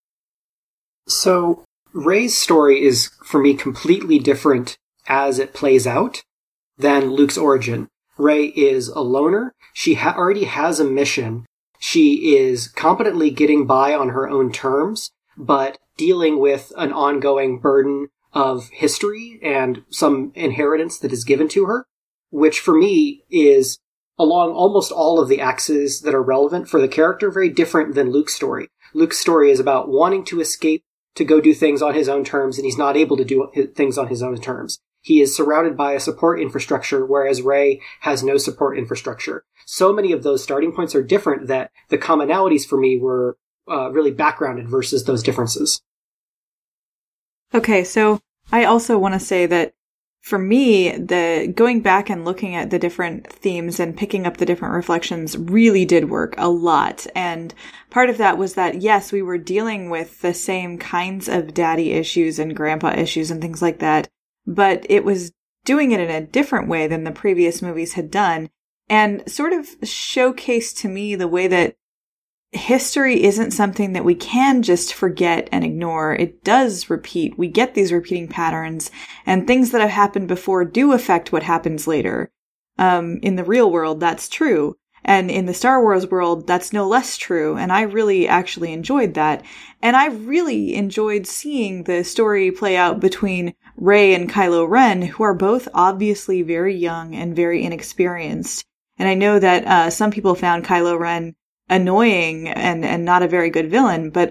So Rey's story is, for me, completely different as it plays out than Luke's origin. Rey is a loner. She ha- already has a mission. She is competently getting by on her own terms, but dealing with an ongoing burden of history and some inheritance that is given to her, which for me is, along almost all of the axes that are relevant for the character, very different than Luke's story. Luke's story is about wanting to escape to go do things on his own terms, and he's not able to do things on his own terms. He is surrounded by a support infrastructure, whereas Rey has no support infrastructure. So many of those starting points are different that the commonalities for me were uh, really backgrounded versus those differences. Okay, so I also want to say that for me, the going back and looking at the different themes and picking up the different reflections really did work a lot. And part of that was that, yes, we were dealing with the same kinds of daddy issues and grandpa issues and things like that, but it was doing it in a different way than the previous movies had done, and sort of showcased to me the way that history isn't something that we can just forget and ignore. It does repeat. We get these repeating patterns, and things that have happened before do affect what happens later. Um, in the real world, that's true. And in the Star Wars world, that's no less true. And I really actually enjoyed that. And I really enjoyed seeing the story play out between Rey and Kylo Ren, who are both obviously very young and very inexperienced. And I know that uh, some people found Kylo Ren annoying and, and not a very good villain, but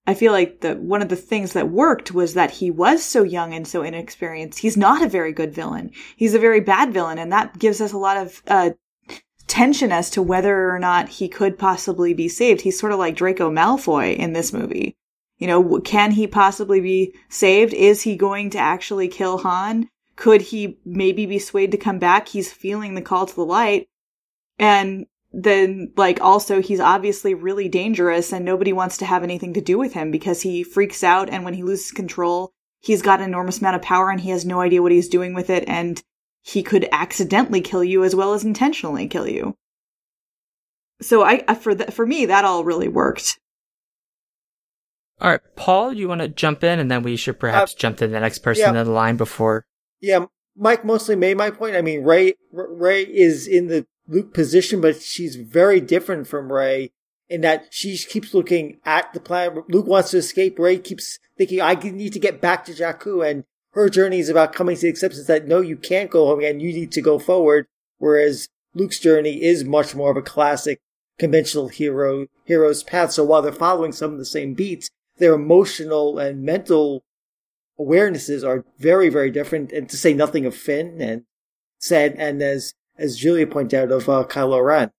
I feel like the one of the things that worked was that he was so young and so inexperienced. He's not a very good villain. He's a very bad villain, and that gives us a lot of uh, tension as to whether or not he could possibly be saved. He's sort of like Draco Malfoy in this movie. You know, can he possibly be saved? Is he going to actually kill Han? Could he maybe be swayed to come back? He's feeling the call to the light. And then, like, also, he's obviously really dangerous and nobody wants to have anything to do with him because he freaks out, and when he loses control, he's got an enormous amount of power and he has no idea what he's doing with it, and he could accidentally kill you as well as intentionally kill you. So I, for th- for me, that all really worked. All right, Paul, you want to jump in, and then we should perhaps uh, jump to the next person yeah. in the line before. Yeah, Mike mostly made my point. I mean, Rey Rey is in the Luke position, but she's very different from Rey in that she keeps looking at the planet. Luke wants to escape. Rey keeps thinking, I need to get back to Jakku, and her journey is about coming to the acceptance that no, you can't go home and you need to go forward. Whereas Luke's journey is much more of a classic conventional hero hero's path. So while they're following some of the same beats, their emotional and mental awarenesses are very, very different. And to say nothing of Finn and said, and as as Julia pointed out, of uh, Kylo Ren.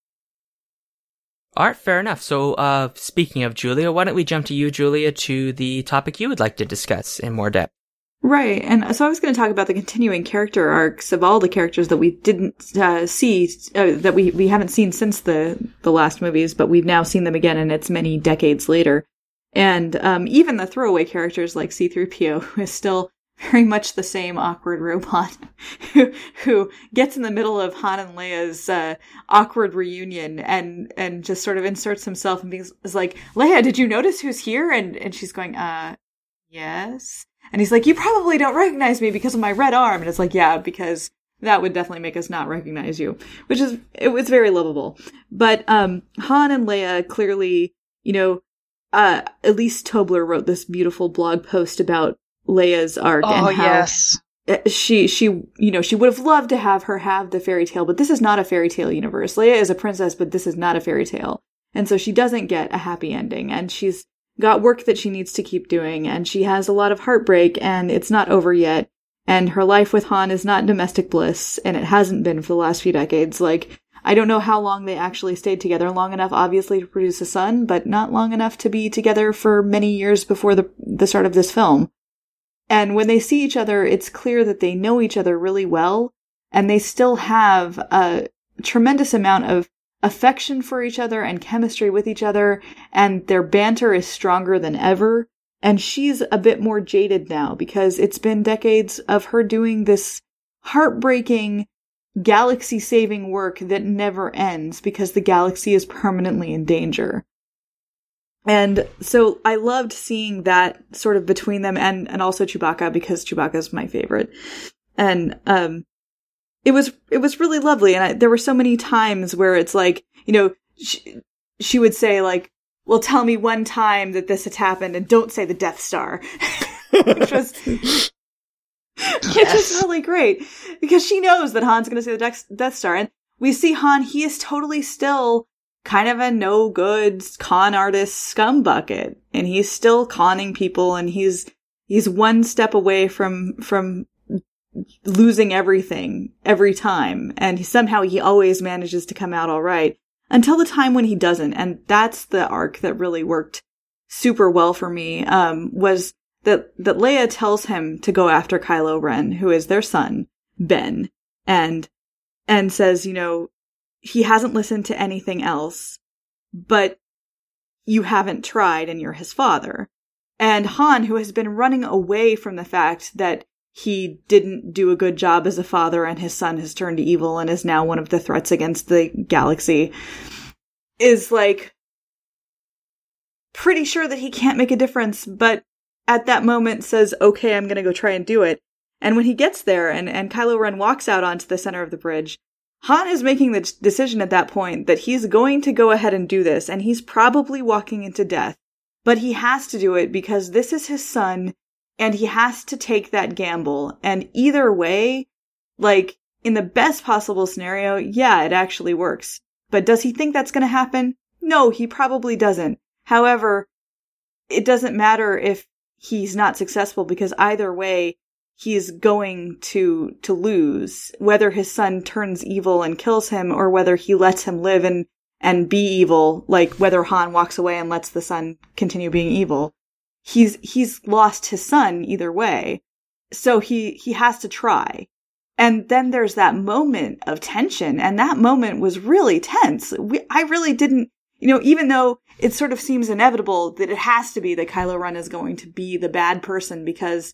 All right, fair enough. So, uh, speaking of Julia, why don't we jump to you, Julia, to the topic you would like to discuss in more depth? Right, and so I was going to talk about the continuing character arcs of all the characters that we didn't uh, see, uh, that we, we haven't seen since the, the last movies, but we've now seen them again, and it's many decades later. And um, even the throwaway characters like C three P O, who is still very much the same awkward robot who, who gets in the middle of Han and Leia's uh, awkward reunion and, and just sort of inserts himself and is like, Leia, did you notice who's here? And, and she's going, uh, yes. And he's like, you probably don't recognize me because of my red arm. And it's like, yeah, because that would definitely make us not recognize you, which is, it was very lovable. But um, Han and Leia clearly, you know, uh, Elise Tobler wrote this beautiful blog post about Leia's arc oh, and how yes. she, she, you know, she would have loved to have her have the fairy tale, but this is not a fairy tale universe. Leia is a princess, but this is not a fairy tale. And so she doesn't get a happy ending, and she's got work that she needs to keep doing, and she has a lot of heartbreak, and it's not over yet. And her life with Han is not domestic bliss, and it hasn't been for the last few decades. Like, I don't know how long they actually stayed together. Long enough, obviously, to produce a son, but not long enough to be together for many years before the the start of this film. And when they see each other, it's clear that they know each other really well, and they still have a tremendous amount of affection for each other and chemistry with each other, and their banter is stronger than ever. And she's a bit more jaded now because it's been decades of her doing this heartbreaking, galaxy-saving work that never ends because the galaxy is permanently in danger. And so I loved seeing that sort of between them, and, and also Chewbacca, because Chewbacca's my favorite. And, um, it was, it was really lovely. And I, there were so many times where it's like, you know, she, she would say like, well, tell me one time that this had happened and don't say the Death Star. which was, yes. which is really great because she knows that Han's going to say the Death Star. And we see Han, he is totally still kind of a no good con artist scumbucket, and he's still conning people, and he's he's one step away from from losing everything every time, and he, somehow he always manages to come out all right until the time when he doesn't. And that's the arc that really worked super well for me, um was that that Leia tells him to go after Kylo Ren, who is their son Ben, and and says, you know, he hasn't listened to anything else, but you haven't tried and you're his father. And Han, who has been running away from the fact that he didn't do a good job as a father and his son has turned evil and is now one of the threats against the galaxy, is like pretty sure that he can't make a difference, but at that moment says, okay, I'm going to go try and do it. And when he gets there and, and Kylo Ren walks out onto the center of the bridge, Han is making the decision at that point that he's going to go ahead and do this, and he's probably walking into death. But he has to do it because this is his son, and he has to take that gamble. And either way, like, in the best possible scenario, yeah, it actually works. But does he think that's going to happen? No, he probably doesn't. However, it doesn't matter if he's not successful, because either way, he's going to to lose, whether his son turns evil and kills him or whether he lets him live and, and be evil, like whether Han walks away and lets the son continue being evil. He's he's lost his son either way. So he, he has to try. And then there's that moment of tension, and that moment was really tense. We, I really didn't, you know, even though it sort of seems inevitable that it has to be that Kylo Ren is going to be the bad person, because,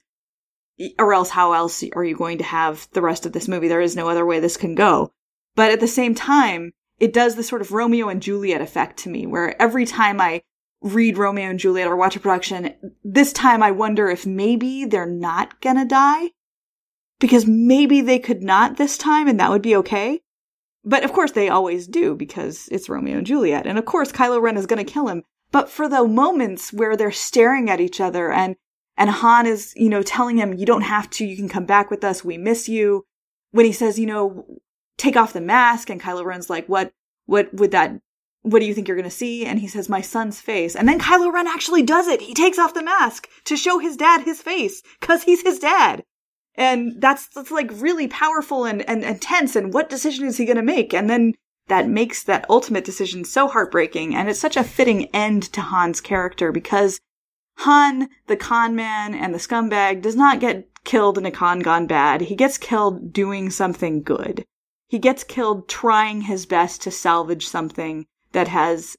or else how else are you going to have the rest of this movie? There is no other way this can go. But at the same time, it does the sort of Romeo and Juliet effect to me, where every time I read Romeo and Juliet or watch a production, this time I wonder if maybe they're not gonna die. Because maybe they could not this time, and that would be okay. But of course they always do, because it's Romeo and Juliet. And of course Kylo Ren is going to kill him. But for the moments where they're staring at each other, and, and Han is, you know, telling him, you don't have to, you can come back with us, we miss you. When he says, you know, take off the mask, and Kylo Ren's like, what, what would that, what do you think you're going to see? And he says, my son's face. And then Kylo Ren actually does it. He takes off the mask to show his dad his face, because he's his dad. And that's, that's like really powerful and, and, and tense. And what decision is he going to make? And then that makes that ultimate decision so heartbreaking. And it's such a fitting end to Han's character, because Han, the con man and the scumbag, does not get killed in a con gone bad. He gets killed doing something good. He gets killed trying his best to salvage something that has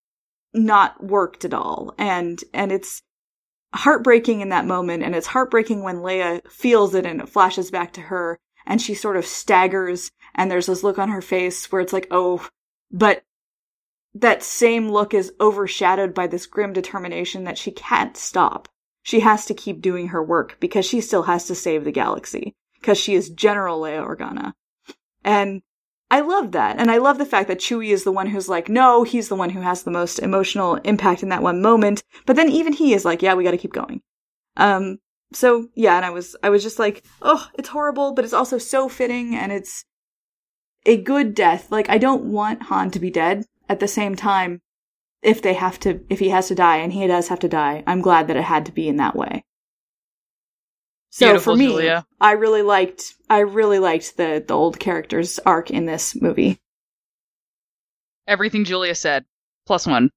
not worked at all. And, and it's heartbreaking in that moment, and it's heartbreaking when Leia feels it and it flashes back to her, and she sort of staggers, and there's this look on her face where it's like, oh, but that same look is overshadowed by this grim determination that she can't stop. She has to keep doing her work, because she still has to save the galaxy, because she is General Leia Organa. And I love that. And I love the fact that Chewie is the one who's like, no, he's the one who has the most emotional impact in that one moment. But then even he is like, yeah, we got to keep going. Um, so yeah, and I was, I was just like, oh, it's horrible, but it's also so fitting, and it's a good death. Like, I don't want Han to be dead. At the same time, if they have to, if he has to die, and he does have to die, I'm glad that it had to be in that way. So Beautiful, for me, Julia. I really liked, I really liked the, the old character's arc in this movie. Everything Julia said. Plus one.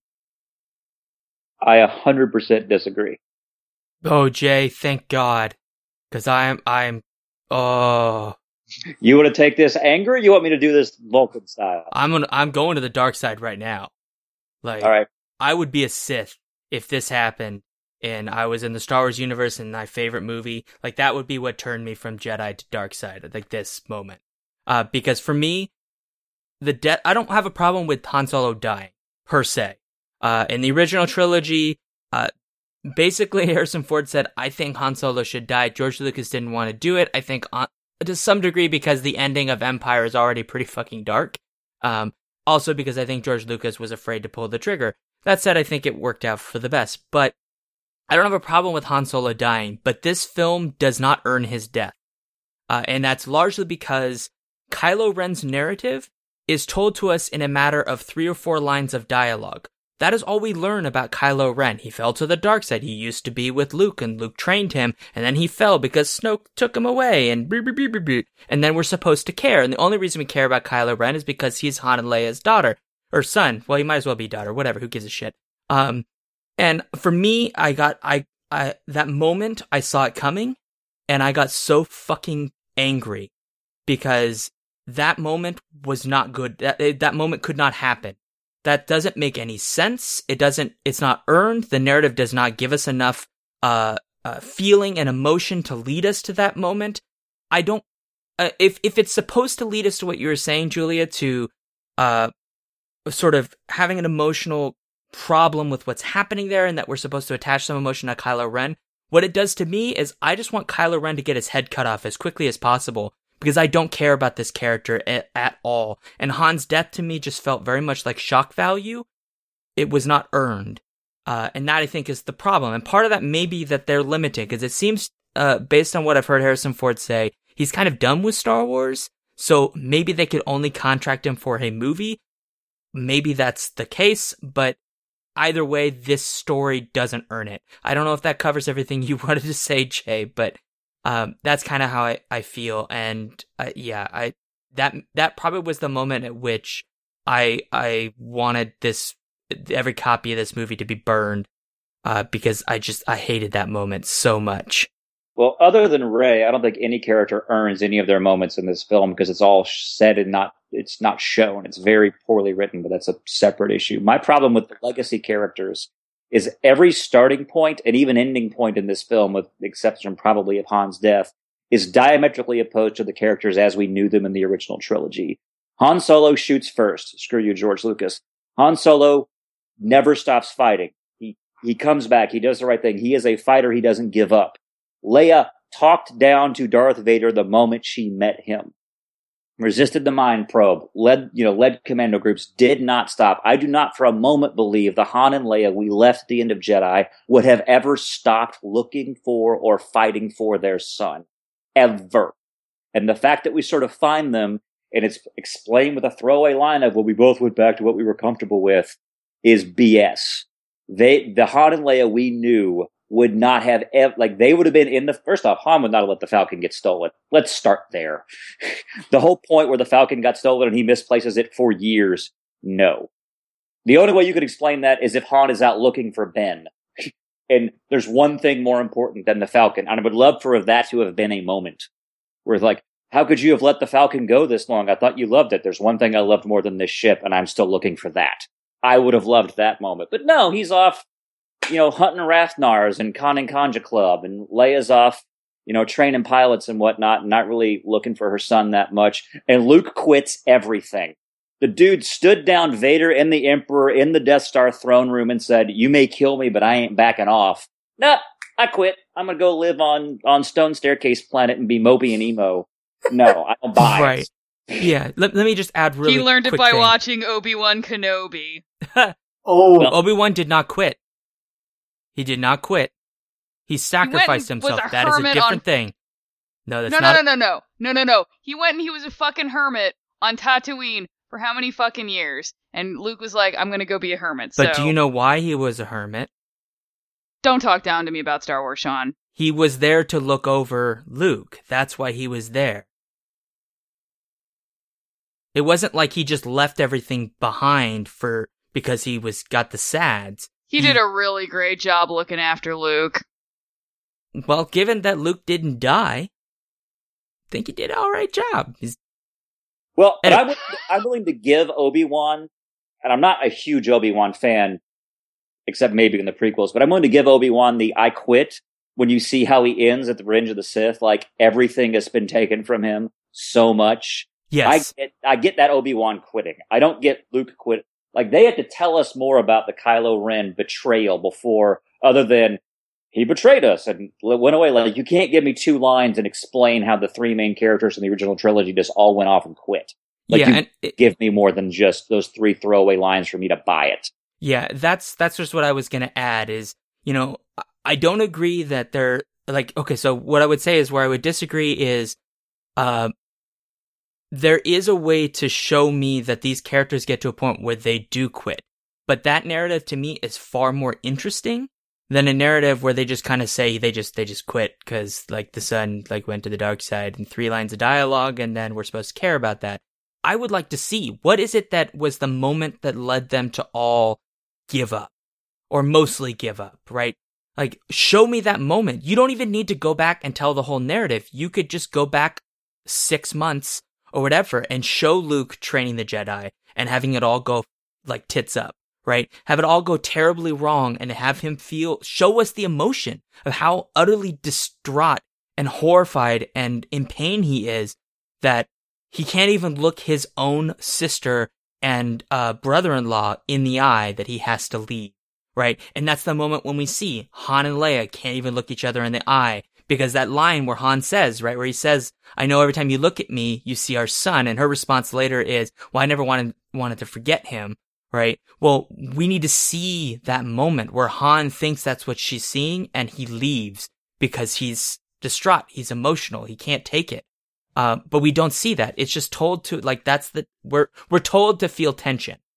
I one hundred percent disagree. Oh, Jay, thank God. Because I'm, I'm, oh. You want to take this anger, or you want me to do this Vulcan style? I'm gonna, I'm going to the dark side right now. Like, all right. I would be a Sith if this happened and I was in the Star Wars universe and my favorite movie. Like, that would be what turned me from Jedi to dark side, like this moment. Uh, because for me, the death, I don't have a problem with Han Solo dying, per se. Uh, in the original trilogy, uh, basically Harrison Ford said, I think Han Solo should die. George Lucas didn't want to do it. I think on, to some degree because the ending of Empire is already pretty fucking dark. Um, also because I think George Lucas was afraid to pull the trigger. That said, I think it worked out for the best. But I don't have a problem with Han Solo dying, but this film does not earn his death. Uh, and that's largely because Kylo Ren's narrative is told to us in a matter of three or four lines of dialogue. That is all we learn about Kylo Ren. He fell to the dark side. He used to be with Luke, and Luke trained him, and then he fell because Snoke took him away, and brr, brr, brr, brr, brr. And then we're supposed to care. And the only reason we care about Kylo Ren is because he's Han and Leia's daughter. Or son. Well, he might as well be daughter. Whatever. Who gives a shit? Um, and for me, I got, I, I, that moment, I saw it coming, and I got so fucking angry because that moment was not good. That, that moment could not happen. That doesn't make any sense. It doesn't, it's not earned. The narrative does not give us enough, uh, uh, feeling and emotion to lead us to that moment. I don't, uh, if, if it's supposed to lead us to what you were saying, Julia, to, uh, sort of having an emotional problem with what's happening there and that we're supposed to attach some emotion to Kylo Ren, what it does to me is I just want Kylo Ren to get his head cut off as quickly as possible because I don't care about this character at, at all. And Han's death to me just felt very much like shock value. It was not earned. Uh, and that I think is the problem. And part of that may be that they're limited because it seems, uh, based on what I've heard Harrison Ford say, he's kind of done with Star Wars. So maybe they could only contract him for a movie. Maybe that's the case, but either way, this story doesn't earn it. I don't know if that covers everything you wanted to say, Jay, but um, that's kind of how I, I feel. And uh, yeah, I that that probably was the moment at which I I wanted this every copy of this movie to be burned uh, because I just I hated that moment so much. Well, other than Rey, I don't think any character earns any of their moments in this film because it's all said and not it's not shown. It's very poorly written, but that's a separate issue. My problem with the legacy characters is every starting point and even ending point in this film, with the exception probably of Han's death, is diametrically opposed to the characters as we knew them in the original trilogy. Han Solo shoots first. Screw you, George Lucas. Han Solo never stops fighting. He he comes back. He does the right thing. He is a fighter. He doesn't give up. Leia talked down to Darth Vader the moment she met him. Resisted the mind probe. Led, you know, led commando groups. Did not stop. I do not for a moment believe the Han and Leia we left at the end of Jedi would have ever stopped looking for or fighting for their son. Ever. And the fact that we sort of find them, and it's explained with a throwaway line of, well, we both went back to what we were comfortable with, is B S. They, the Han and Leia we knew would not have, ev- like, they would have been in the, first off, Han would not have let the Falcon get stolen. Let's start there. The whole point where the Falcon got stolen and he misplaces it for years, no. The only way you could explain that is if Han is out looking for Ben. And there's one thing more important than the Falcon, and I would love for that to have been a moment where it's like, how could you have let the Falcon go this long? I thought you loved it. There's one thing I loved more than this ship, and I'm still looking for that. I would have loved that moment. But no, he's off, you know, hunting Rathnars and conning Conja Club, and Leia's off, you know, training pilots and whatnot, and not really looking for her son that much. And Luke quits everything. The dude stood down Vader and the Emperor in the Death Star throne room and said, you may kill me, but I ain't backing off. Nah, I quit. I'm going to go live on, on Stone Staircase Planet and be Moby and Emo. No, I don't buy right. it. Yeah, let, let me just add really He learned it quick by thing. watching Obi-Wan Kenobi. Oh. Well, Obi-Wan did not quit. He did not quit. He sacrificed he went and himself. was a That is a hermit different on... thing. No, that's no, not. No, no, no, no. No, no, no. He went and he was a fucking hermit on Tatooine for how many fucking years? And Luke was like, I'm gonna go be a hermit. But so... do you know why he was a hermit? Don't talk down to me about Star Wars, Sean. He was there to look over Luke. That's why he was there. It wasn't like he just left everything behind for because he was got the sads. He, he did a really great job looking after Luke. Well, given that Luke didn't die, I think he did an alright job. He's Well, but Anyway. I'm, I'm willing to give Obi-Wan, and I'm not a huge Obi-Wan fan, except maybe in the prequels, but I'm willing to give Obi-Wan the I quit when you see how he ends at the Revenge of the Sith. Like, everything has been taken from him so much. Yes. I get, I get that Obi-Wan quitting. I don't get Luke quit. Like, they had to tell us more about the Kylo Ren betrayal before, other than, he betrayed us and went away. Like, you can't give me two lines and explain how the three main characters in the original trilogy just all went off and quit. Like, yeah, you and it, give me more than just those three throwaway lines for me to buy it. Yeah, that's that's just what I was gonna add is, you know, I don't agree that they're like, okay, so what I would say is where I would disagree is, uh, there is a way to show me that these characters get to a point where they do quit. But that narrative to me is far more interesting than a narrative where they just kind of say they just they just quit because like the son like went to the dark side and three lines of dialogue and then we're supposed to care about that. I would like to see what is it that was the moment that led them to all give up or mostly give up, right? Like show me that moment. You don't even need to go back and tell the whole narrative. You could just go back six months or whatever and show Luke training the Jedi and having it all go like tits up. Right? Have it all go terribly wrong and have him feel, show us the emotion of how utterly distraught and horrified and in pain he is that he can't even look his own sister and uh, brother-in-law in the eye that he has to leave. Right? And that's the moment when we see Han and Leia can't even look each other in the eye because that line where Han says, right, where he says, I know every time you look at me, you see our son. And her response later is, well, I never wanted, wanted to forget him. Right? Well, we need to see that moment where Han thinks that's what she's seeing and he leaves because he's distraught. He's emotional. He can't take it. Uh, but we don't see that. It's just told to, like, that's the, we're, we're told to feel tension.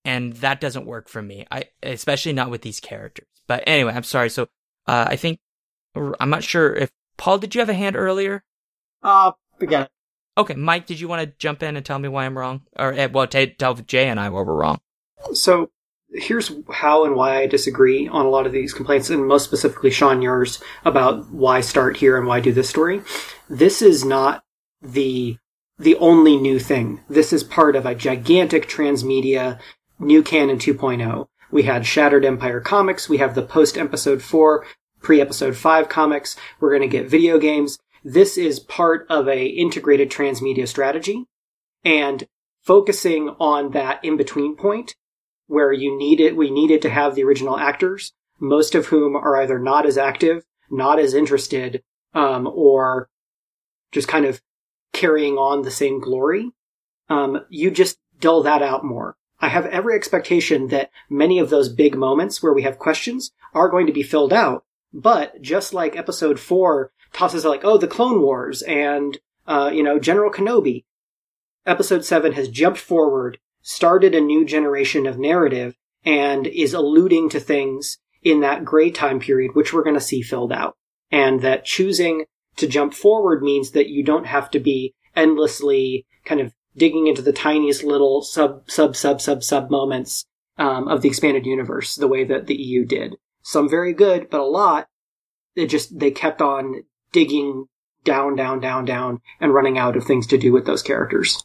and that doesn't work for me. I especially not with these characters. But anyway, I'm sorry. So uh, I think I'm not sure if Paul, did you have a hand earlier? Uh, forget it. Okay, Mike, did you want to jump in and tell me why I'm wrong, or well, t- tell Jay and I why we're wrong? So here's how and why I disagree on a lot of these complaints, and most specifically, Sean, yours about why start here and why do this story. This is not the the only new thing. This is part of a gigantic transmedia new canon two point oh. We had Shattered Empire comics. We have the post-episode four, pre-episode five comics. We're going to get video games. This is part of a integrated transmedia strategy, and focusing on that in-between point where you needed, we needed to have the original actors, most of whom are either not as active, not as interested, um, or just kind of carrying on the same glory. Um, you just dull that out more. I have every expectation that many of those big moments where we have questions are going to be filled out. But just like episode four tosses like, oh, the Clone Wars and, uh, you know, General Kenobi, episode seven has jumped forward, started a new generation of narrative, and is alluding to things in that gray time period, which we're going to see filled out. And that choosing to jump forward means that you don't have to be endlessly kind of digging into the tiniest little sub, sub, sub, sub, sub moments um, of the expanded universe, the way that the E U did. Some very good, but a lot, it just, they kept on digging down, down, down, down, and running out of things to do with those characters.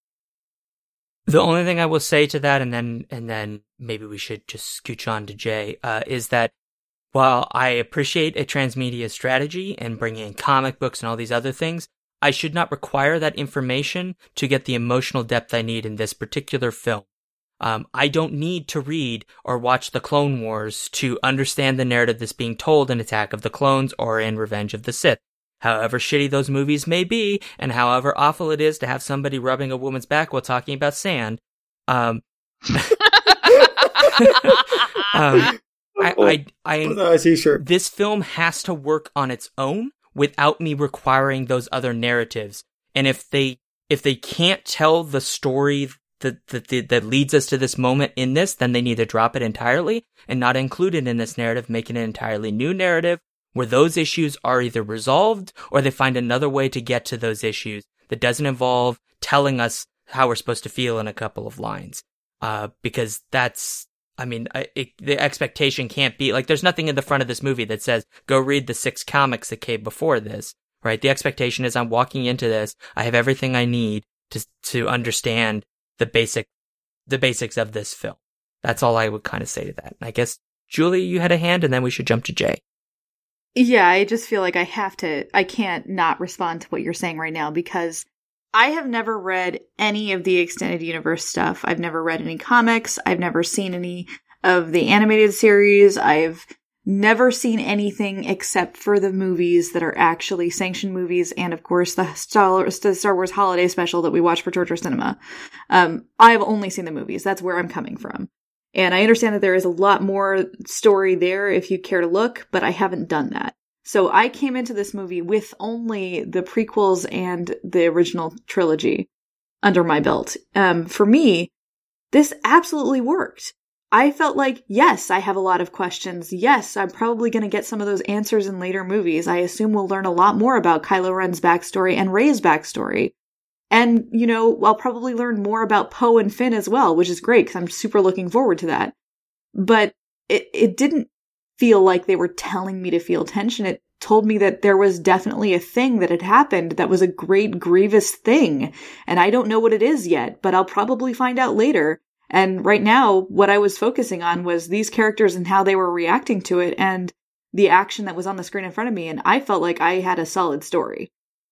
The only thing I will say to that, and then and then maybe we should just scooch on to Jay, uh, is that while I appreciate a transmedia strategy and bringing in comic books and all these other things, I should not require that information to get the emotional depth I need in this particular film. Um, I don't need to read or watch the Clone Wars to understand the narrative that's being told in Attack of the Clones or in Revenge of the Sith. However shitty those movies may be, and however awful it is to have somebody rubbing a woman's back while talking about sand, um, um, I, I, I, no, sure. This film has to work on its own without me requiring those other narratives. And if they, if they can't tell the story that, that, that leads us to this moment in this, then they need to drop it entirely and not include it in this narrative, making an entirely new narrative where those issues are either resolved or they find another way to get to those issues that doesn't involve telling us how we're supposed to feel in a couple of lines. Uh, because that's, I mean, I, it, the expectation can't be, like, there's nothing in the front of this movie that says, go read the six comics that came before this, right? The expectation is I'm walking into this, I have everything I need to, to understand the basic, the basics of this film. That's all I would kind of say to that. And I guess, Julie, you had a hand, and then we should jump to Jay. Yeah, I just feel like I have to, I can't not respond to what you're saying right now because I have never read any of the extended universe stuff. I've never read any comics. I've never seen any of the animated series. I've never seen anything except for the movies that are actually sanctioned movies and, of course, the Star, the Star Wars holiday special that we watch for Torture Cinema. Um, I've only seen the movies. That's where I'm coming from. And I understand that there is a lot more story there if you care to look, but I haven't done that. So I came into this movie with only the prequels and the original trilogy under my belt. Um, for me, this absolutely worked. I felt like, yes, I have a lot of questions. Yes, I'm probably going to get some of those answers in later movies. I assume we'll learn a lot more about Kylo Ren's backstory and Rey's backstory. And, you know, I'll probably learn more about Poe and Finn as well, which is great because I'm super looking forward to that. But it, it didn't feel like they were telling me to feel tension. It told me that there was definitely a thing that had happened that was a great, grievous thing. And I don't know what it is yet, but I'll probably find out later. And right now, what I was focusing on was these characters and how they were reacting to it and the action that was on the screen in front of me. And I felt like I had a solid story.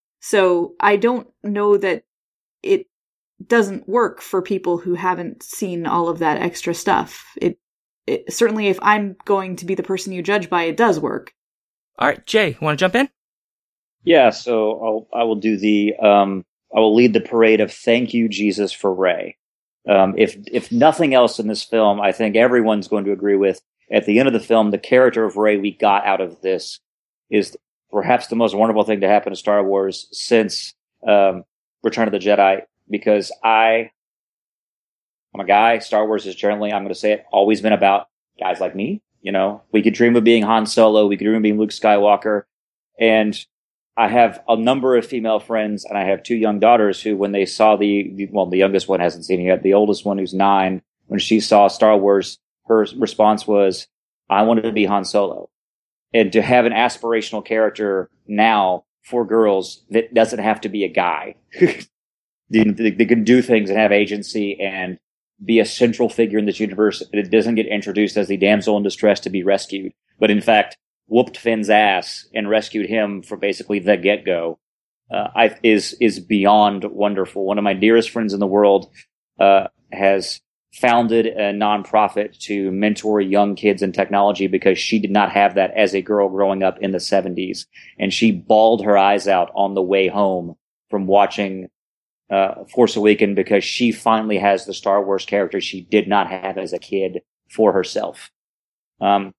So I don't know that it doesn't work for people who haven't seen all of that extra stuff. It, it certainly, if I'm going to be the person you judge by, it does work. All right, Jay, want to jump in? Yeah, so I'll, I will do the, um, I will lead the parade of thank you, Jesus, for Rey. Um, if, if nothing else in this film, I think everyone's going to agree with, at the end of the film, the character of Rey we got out of this is perhaps the most wonderful thing to happen to Star Wars since, um, Return of the Jedi, because I, I'm a guy. Star Wars is generally, I'm going to say it, always been about guys like me. You know, we could dream of being Han Solo. We could dream of being Luke Skywalker. And I have a number of female friends, and I have two young daughters who, when they saw the, the well, the youngest one hasn't seen it yet. The oldest one, who's nine, when she saw Star Wars, her response was, I wanted to be Han Solo. And to have an aspirational character now for girls that doesn't have to be a guy. they, they can do things and have agency and be a central figure in this universe. It doesn't get introduced as the damsel in distress to be rescued, but in fact, whooped Finn's ass and rescued him from basically the get-go, uh, I, is, is beyond wonderful. One of my dearest friends in the world, uh, has founded a nonprofit to mentor young kids in technology because she did not have that as a girl growing up in the seventies. And she bawled her eyes out on the way home from watching uh, Force Awakens because she finally has the Star Wars character she did not have as a kid for herself. Um,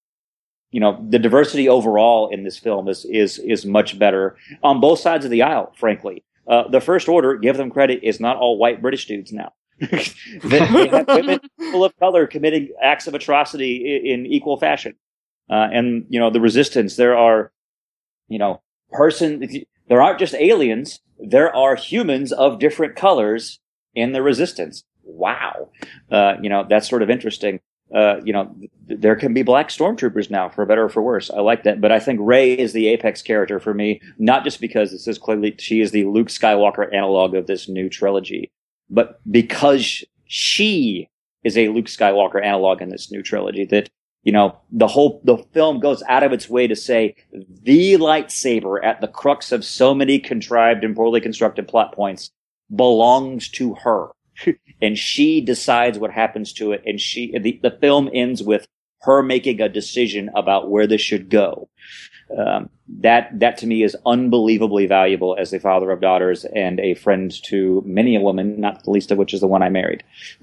you know, the diversity overall in this film is, is, is much better on both sides of the aisle, frankly. Uh, the First Order, give them credit, is not all white British dudes now. they have women full of color committing acts of atrocity in, in equal fashion. Uh, and, you know, the Resistance, there are, you know, person, there aren't just aliens, there are humans of different colors in the Resistance. Wow. Uh, you know, that's sort of interesting. Uh, you know, th- there can be black stormtroopers now, for better or for worse. I like that. But I think Rey is the apex character for me, not just because this is clearly, she is the Luke Skywalker analog of this new trilogy, but because she is a Luke Skywalker analog in this new trilogy. That, you know, the whole, the film goes out of its way to say the lightsaber at the crux of so many contrived and poorly constructed plot points belongs to her. And she decides what happens to it. And she, the, the film ends with her making a decision about where this should go. Um, that, that to me is unbelievably valuable as a father of daughters and a friend to many a woman, not the least of which is the one I married.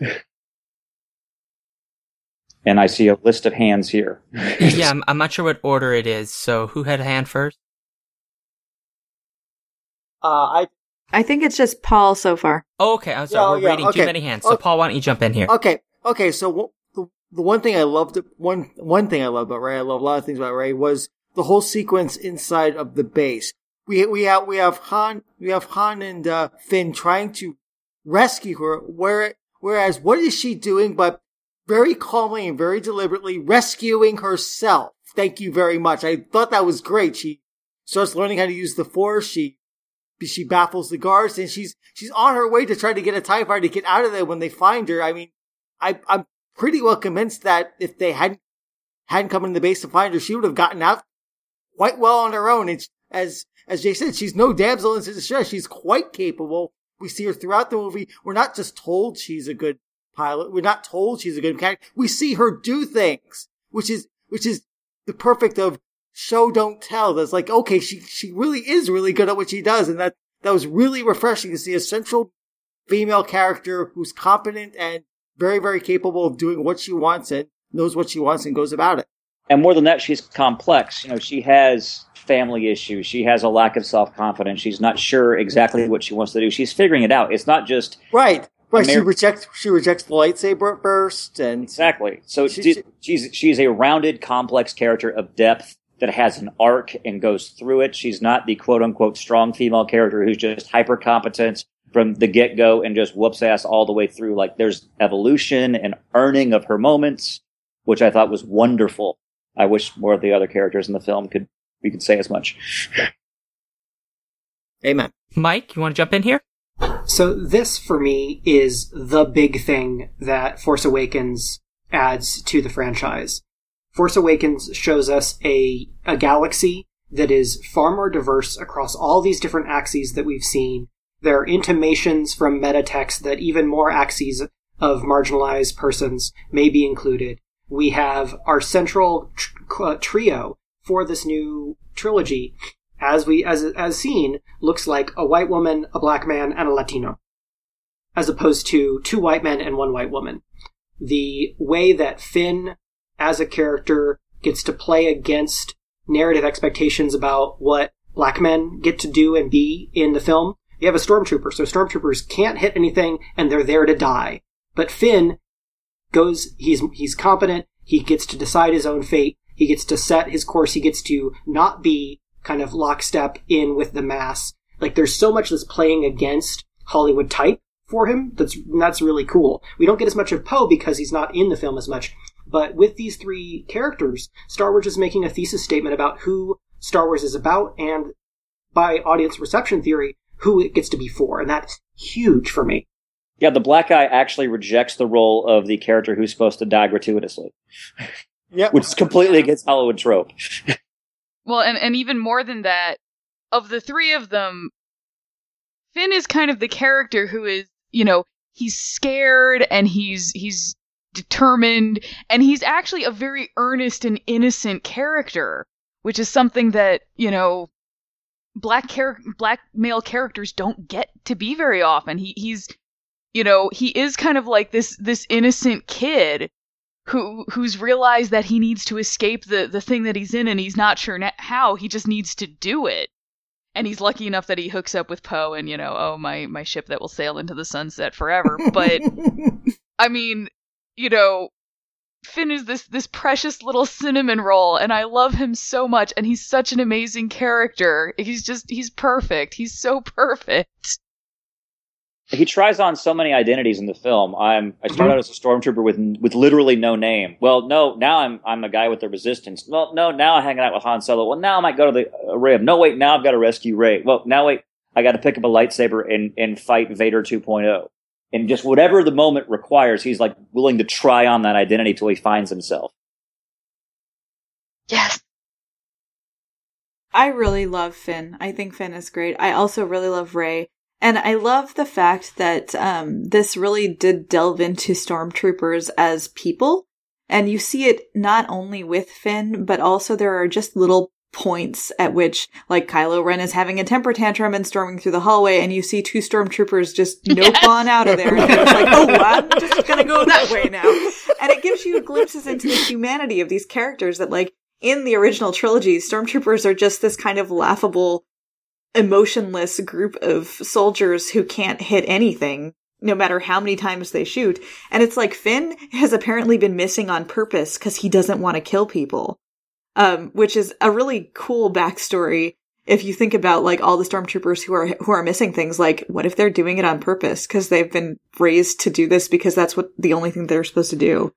And I see a list of hands here. yeah, I'm, I'm not sure what order it is. So who had a hand first? Uh, I, I think it's just Paul so far. Oh, okay. I'm sorry. Yeah, We're yeah, reading okay. too many hands. So okay. Paul, why don't you jump in here? Okay. Okay. So w- the, the one thing I loved, one, one thing I loved about Rey, I love a lot of things about Rey, was the whole sequence inside of the base. We, we have, we have Han, we have Han and, uh, Finn trying to rescue her, where, whereas what is she doing but very calmly and very deliberately rescuing herself? Thank you very much. I thought that was great. She starts learning how to use the Force. She, She baffles the guards, and she's she's on her way to try to get a TIE fighter to get out of there when they find her. I mean, I, I'm pretty well convinced that if they hadn't hadn't come into the base to find her, she would have gotten out quite well on her own. It's, as as Jay said, she's no damsel in distress. She's quite capable. We see her throughout the movie. We're not just told she's a good pilot. We're not told she's a good mechanic. We see her do things, which is which is the perfect of show don't tell. That's like, okay, she she really is really good at what she does, and that that was really refreshing to see a central female character who's competent and very, very capable of doing what she wants and knows what she wants and goes about it. And more than that, she's complex. You know, she has family issues. She has a lack of self-confidence. She's not sure exactly what she wants to do. She's figuring it out. It's not just right. Right. Amer- she rejects. She rejects the lightsaber burst, and exactly. So she, she, she's she's a rounded, complex character of depth that has an arc and goes through it. She's not the quote-unquote strong female character who's just hyper-competent from the get-go and just whoops ass all the way through. Like, there's evolution and earning of her moments, which I thought was wonderful. I wish more of the other characters in the film could we could say as much. Amen. Mike, you want to jump in here? So this, for me, is the big thing that Force Awakens adds to the franchise. Force Awakens shows us a, a galaxy that is far more diverse across all these different axes that we've seen. There are intimations from metatext that even more axes of marginalized persons may be included. We have our central tr- trio for this new trilogy, as we as as seen, looks like a white woman, a black man, and a Latino, as opposed to two white men and one white woman. The way that Finn, as a character, gets to play against narrative expectations about what black men get to do and be in the film. You have a stormtrooper, so stormtroopers can't hit anything, and they're there to die. But Finn goes, he's, he's competent, he gets to decide his own fate, he gets to set his course, he gets to not be kind of lockstep in with the mass. Like, there's so much that's playing against Hollywood type for him that's, that's really cool. We don't get as much of Poe because he's not in the film as much. But with these three characters, Star Wars is making a thesis statement about who Star Wars is about, and by audience reception theory, who it gets to be for. And that's huge for me. Yeah, the black guy actually rejects the role of the character who's supposed to die gratuitously. Yep. Which is completely against Hollywood trope. Well, and, and even more than that, of the three of them, Finn is kind of the character who is, you know, he's scared and he's he's determined, and he's actually a very earnest and innocent character, which is something that, you know, black char- black male characters don't get to be very often. He he's You know, he is kind of like this this innocent kid who who's realized that he needs to escape the, the thing that he's in, and he's not sure na- how. He just needs to do it. And he's lucky enough that he hooks up with Poe and, you know, oh, my, my ship that will sail into the sunset forever. But, I mean, you know, Finn is this, this precious little cinnamon roll, and I love him so much, and he's such an amazing character. He's just, he's perfect. He's so perfect. He tries on so many identities in the film. I'm I started out as a stormtrooper with with literally no name. Well, no, now I'm I'm a guy with the Resistance. Well, no, now I'm hanging out with Han Solo. Well, now I might go to the array of. No, wait, now I've got to rescue Rey. Well, now wait, I got to pick up a lightsaber and and fight Vader two point oh. And just whatever the moment requires, he's like willing to try on that identity till he finds himself. Yes. I really love Finn. I think Finn is great. I also really love Rey. And I love the fact that um, this really did delve into stormtroopers as people. And you see it not only with Finn, but also there are just little points at which, like, Kylo Ren is having a temper tantrum and storming through the hallway, and you see two stormtroopers just nope yes. on out of there. And it's like, oh, well, I'm just gonna go that way now. And it gives you glimpses into the humanity of these characters that, like, in the original trilogy, stormtroopers are just this kind of laughable, emotionless group of soldiers who can't hit anything, no matter how many times they shoot. And it's like Finn has apparently been missing on purpose because he doesn't want to kill people, um, which is a really cool backstory. If you think about, like, all the stormtroopers who are who are missing things, like, what if they're doing it on purpose because they've been raised to do this because that's what the only thing they're supposed to do?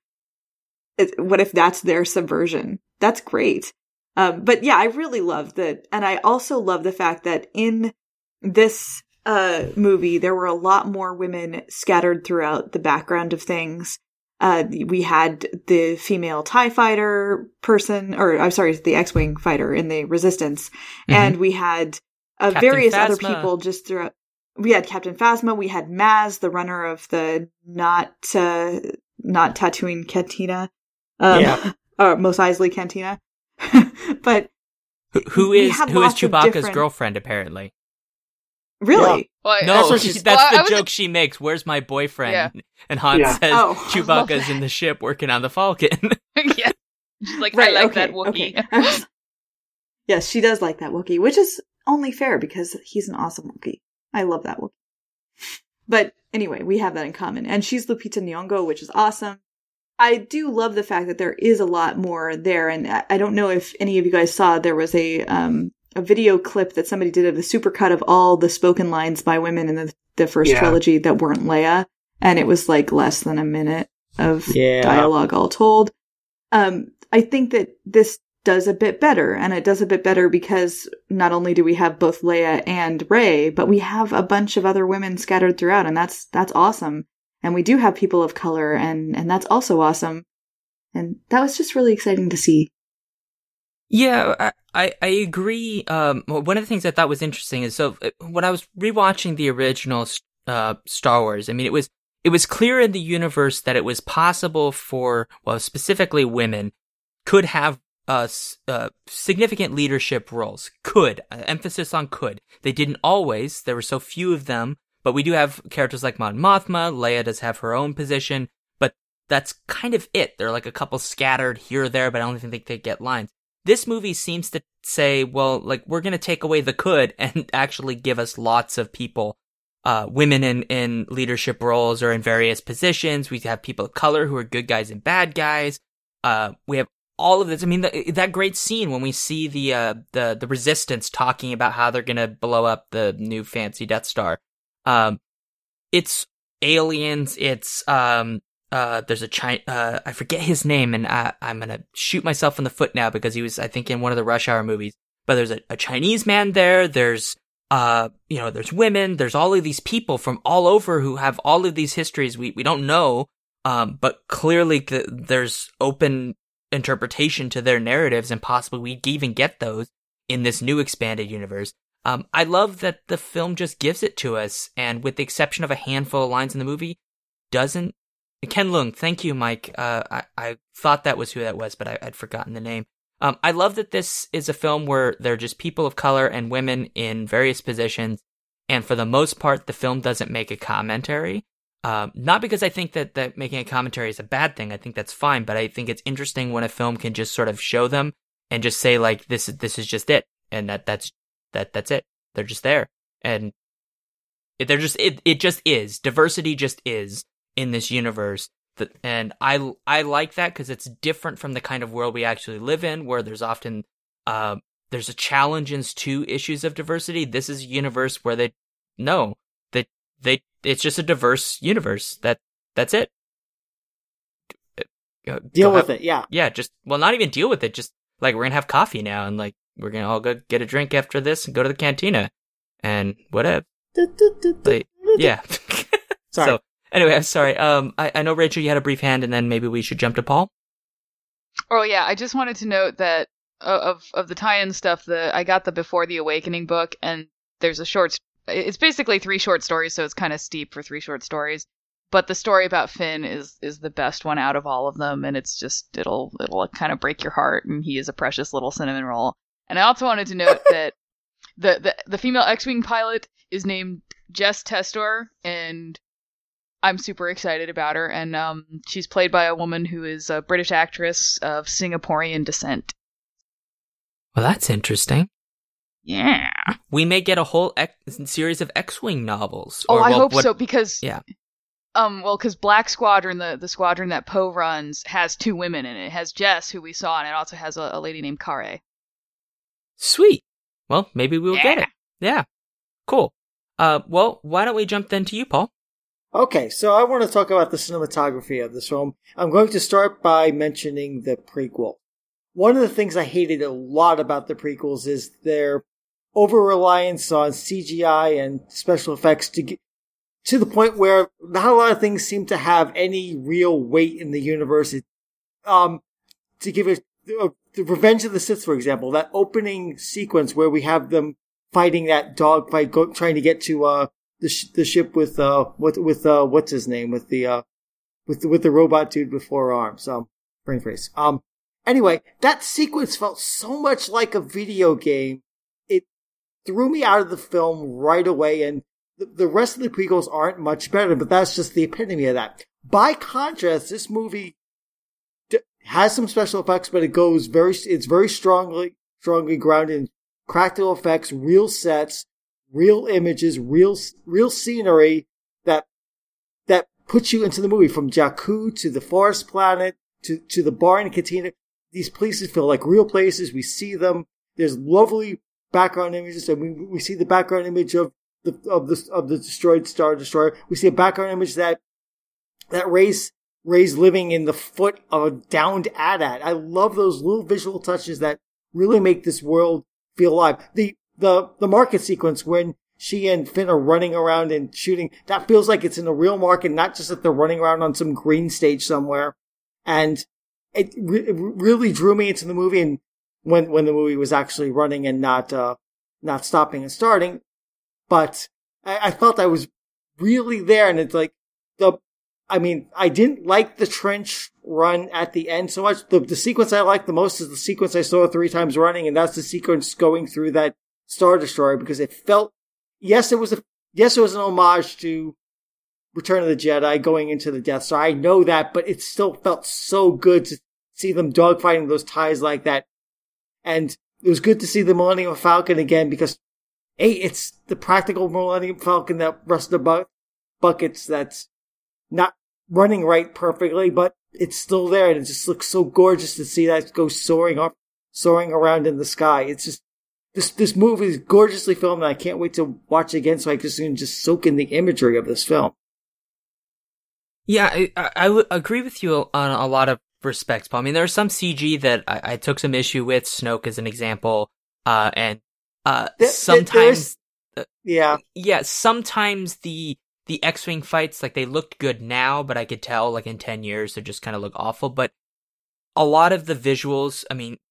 It, what if that's their subversion? That's great. Um, but yeah, I really love that. And I also love the fact that in this uh, movie, there were a lot more women scattered throughout the background of things. Uh, we had the female TIE fighter person, or I'm sorry, the X-Wing fighter in the Resistance. Mm-hmm. And we had uh, various Phasma. Other people just throughout. We had Captain Phasma. We had Maz, the runner of the not, uh, not Tatooine Cantina. Um, yeah. Or Mos Eisley Cantina. But who, who is who is Chewbacca's different... girlfriend? Apparently, really? Yeah. Well, no, that's, she, that's well, the joke was... she makes. Where's my boyfriend? Yeah. And Han yeah. says oh, Chewbacca's in the ship working on the Falcon. Yeah, she's like, right, I like okay, that Wookiee. Okay. Yes, she does like that Wookiee, which is only fair because he's an awesome Wookiee. I love that Wookiee. But anyway, we have that in common, and she's Lupita Nyong'o, which is awesome. I do love the fact that there is a lot more there, and I don't know if any of you guys saw, there was a um, a video clip that somebody did of the supercut of all the spoken lines by women in the, the first yeah. trilogy that weren't Leia, and it was like less than a minute of yeah. dialogue all told. Um, I think that this does a bit better, and it does a bit better because not only do we have both Leia and Rey, but we have a bunch of other women scattered throughout, and that's that's awesome. And we do have people of color, and, and that's also awesome. And that was just really exciting to see. Yeah, I, I agree. Um, one of the things I thought was interesting is, so when I was rewatching the original uh, Star Wars, I mean, it was it was clear in the universe that it was possible for, well, specifically women, could have uh, uh, significant leadership roles. Could. Uh, emphasis on could. They didn't always. There were so few of them. But we do have characters like Mon Mothma. Leia does have her own position, but that's kind of it. There are like a couple scattered here or there, but I don't think they get lines. This movie seems to say, well, like, we're going to take away the could and actually give us lots of people uh, women in, in leadership roles or in various positions. We have people of color who are good guys and bad guys. Uh, we have all of this. I mean, the, that great scene when we see the, uh, the, the resistance talking about how they're going to blow up the new fancy Death Star. Um, it's aliens. It's, um, uh, there's a Chi- uh, I forget his name, and I, I'm going to shoot myself in the foot now because he was, I think, in one of the Rush Hour movies. But there's a, a Chinese man there. There's, uh, you know, there's women. There's all of these people from all over who have all of these histories we, we don't know. Um, but clearly th- there's open interpretation to their narratives, and possibly we even get those in this new expanded universe. Um, I love that the film just gives it to us, and with the exception of a handful of lines in the movie, doesn't. Ken Leung, thank you, Mike. Uh, I, I thought that was who that was, but I, I'd forgotten the name. Um, I love that this is a film where they're just people of color and women in various positions, and for the most part, the film doesn't make a commentary. Um, not because I think that, that making a commentary is a bad thing. I think that's fine, but I think it's interesting when a film can just sort of show them and just say, like, this, this is just it, and that, that's, that, that's it. They're just there. And they're just, it, it just is. Diversity just is in this universe. That, and I, I like that because it's different from the kind of world we actually live in, where there's often, uh, there's a challenges to issues of diversity. This is a universe where they, no, that they, it's just a diverse universe. That, that's it. Go, deal go with have, it. Yeah. Yeah. Just, well, not even deal with it. Just like, we're going to have coffee now, and like, we're going to all go get a drink after this and go to the cantina and whatever. Like, yeah. Sorry. So, anyway, I'm sorry. Um, I, I know, Rachel, you had a brief hand, and then maybe we should jump to Paul. Oh yeah, I just wanted to note that uh, of of the tie-in stuff, the I got the Before the Awakening book, and there's a short. It's basically three short stories, so it's kind of steep for three short stories. But the story about Finn is is the best one out of all of them, and it's just it'll it'll kind of break your heart, and he is a precious little cinnamon roll. And I also wanted to note that the, the the female X-Wing pilot is named Jess Testor, and I'm super excited about her, and um, she's played by a woman who is a British actress of Singaporean descent. Well, that's interesting. Yeah. We may get a whole X- series of X-Wing novels. Oh, or, I well, hope what, so, because... Yeah. Um, well, because Black Squadron, the, the squadron that Poe runs, has two women in it. It has Jess, who we saw, and it also has a, a lady named Kare. Sweet. Well, maybe we'll yeah. get it. Yeah. Cool. Uh, well, why don't we jump then to you, Paul? Okay, so I want to talk about the cinematography of this film. I'm going to start by mentioning the prequel. One of the things I hated a lot about the prequels is their over-reliance on C G I and special effects to get to the point where not a lot of things seem to have any real weight in the universe. It, um, to give it, uh, the Revenge of the Sith, for example, that opening sequence where we have them fighting that dogfight, go, trying to get to, uh, the, sh- the ship with, uh, with, with, uh, what's his name? With the, uh, with the, with the robot dude with four arms. Um, brain freeze. Um, anyway, that sequence felt so much like a video game. It threw me out of the film right away, and the rest of the prequels aren't much better, but that's just the epitome of that. By contrast, this movie d- has some special effects, but it goes very, it's very strongly, strongly grounded in practical effects, real sets, real images, real, real scenery that, that puts you into the movie. From Jakku to the forest planet to, to the bar and cantina. These places feel like real places. We see them. There's lovely background images. I mean, we see the background image of The, of the of the destroyed Star Destroyer. We see a background image that that Rey's Rey's living in the foot of a downed A T A T. I love those little visual touches that really make this world feel alive. The the the market sequence when she and Finn are running around and shooting, that feels like it's in a real market, not just that they're running around on some green stage somewhere. And it, re- it really drew me into the movie. And when when the movie was actually running and not uh not stopping and starting. But I, I felt I was really there, and it's like the, I mean, I didn't like the trench run at the end so much. The, the sequence I liked the most is the sequence I saw three times running, and that's the sequence going through that Star Destroyer, because it felt, yes, it was a, yes, it was an homage to Return of the Jedi going into the Death Star. I know that, but it still felt so good to see them dogfighting those ties like that. And it was good to see the Millennium Falcon again, because A, it's the practical Millennium Falcon that rusted the bu- buckets that's not running right perfectly, but it's still there, and it just looks so gorgeous to see that go soaring up, soaring around in the sky. It's just, this this movie is gorgeously filmed, and I can't wait to watch it again so I can just soak in the imagery of this film. Yeah, I, I, I would agree with you on a lot of respects, Paul. I mean, there's some C G that I, I took some issue with, Snoke as an example, uh, and uh, There- sometimes, uh, Yeah. yeah, sometimes the the X-Wing fights, like, they looked good now, but I could tell, like, in ten years, they just kind of look awful. But a lot of the visuals, I mean,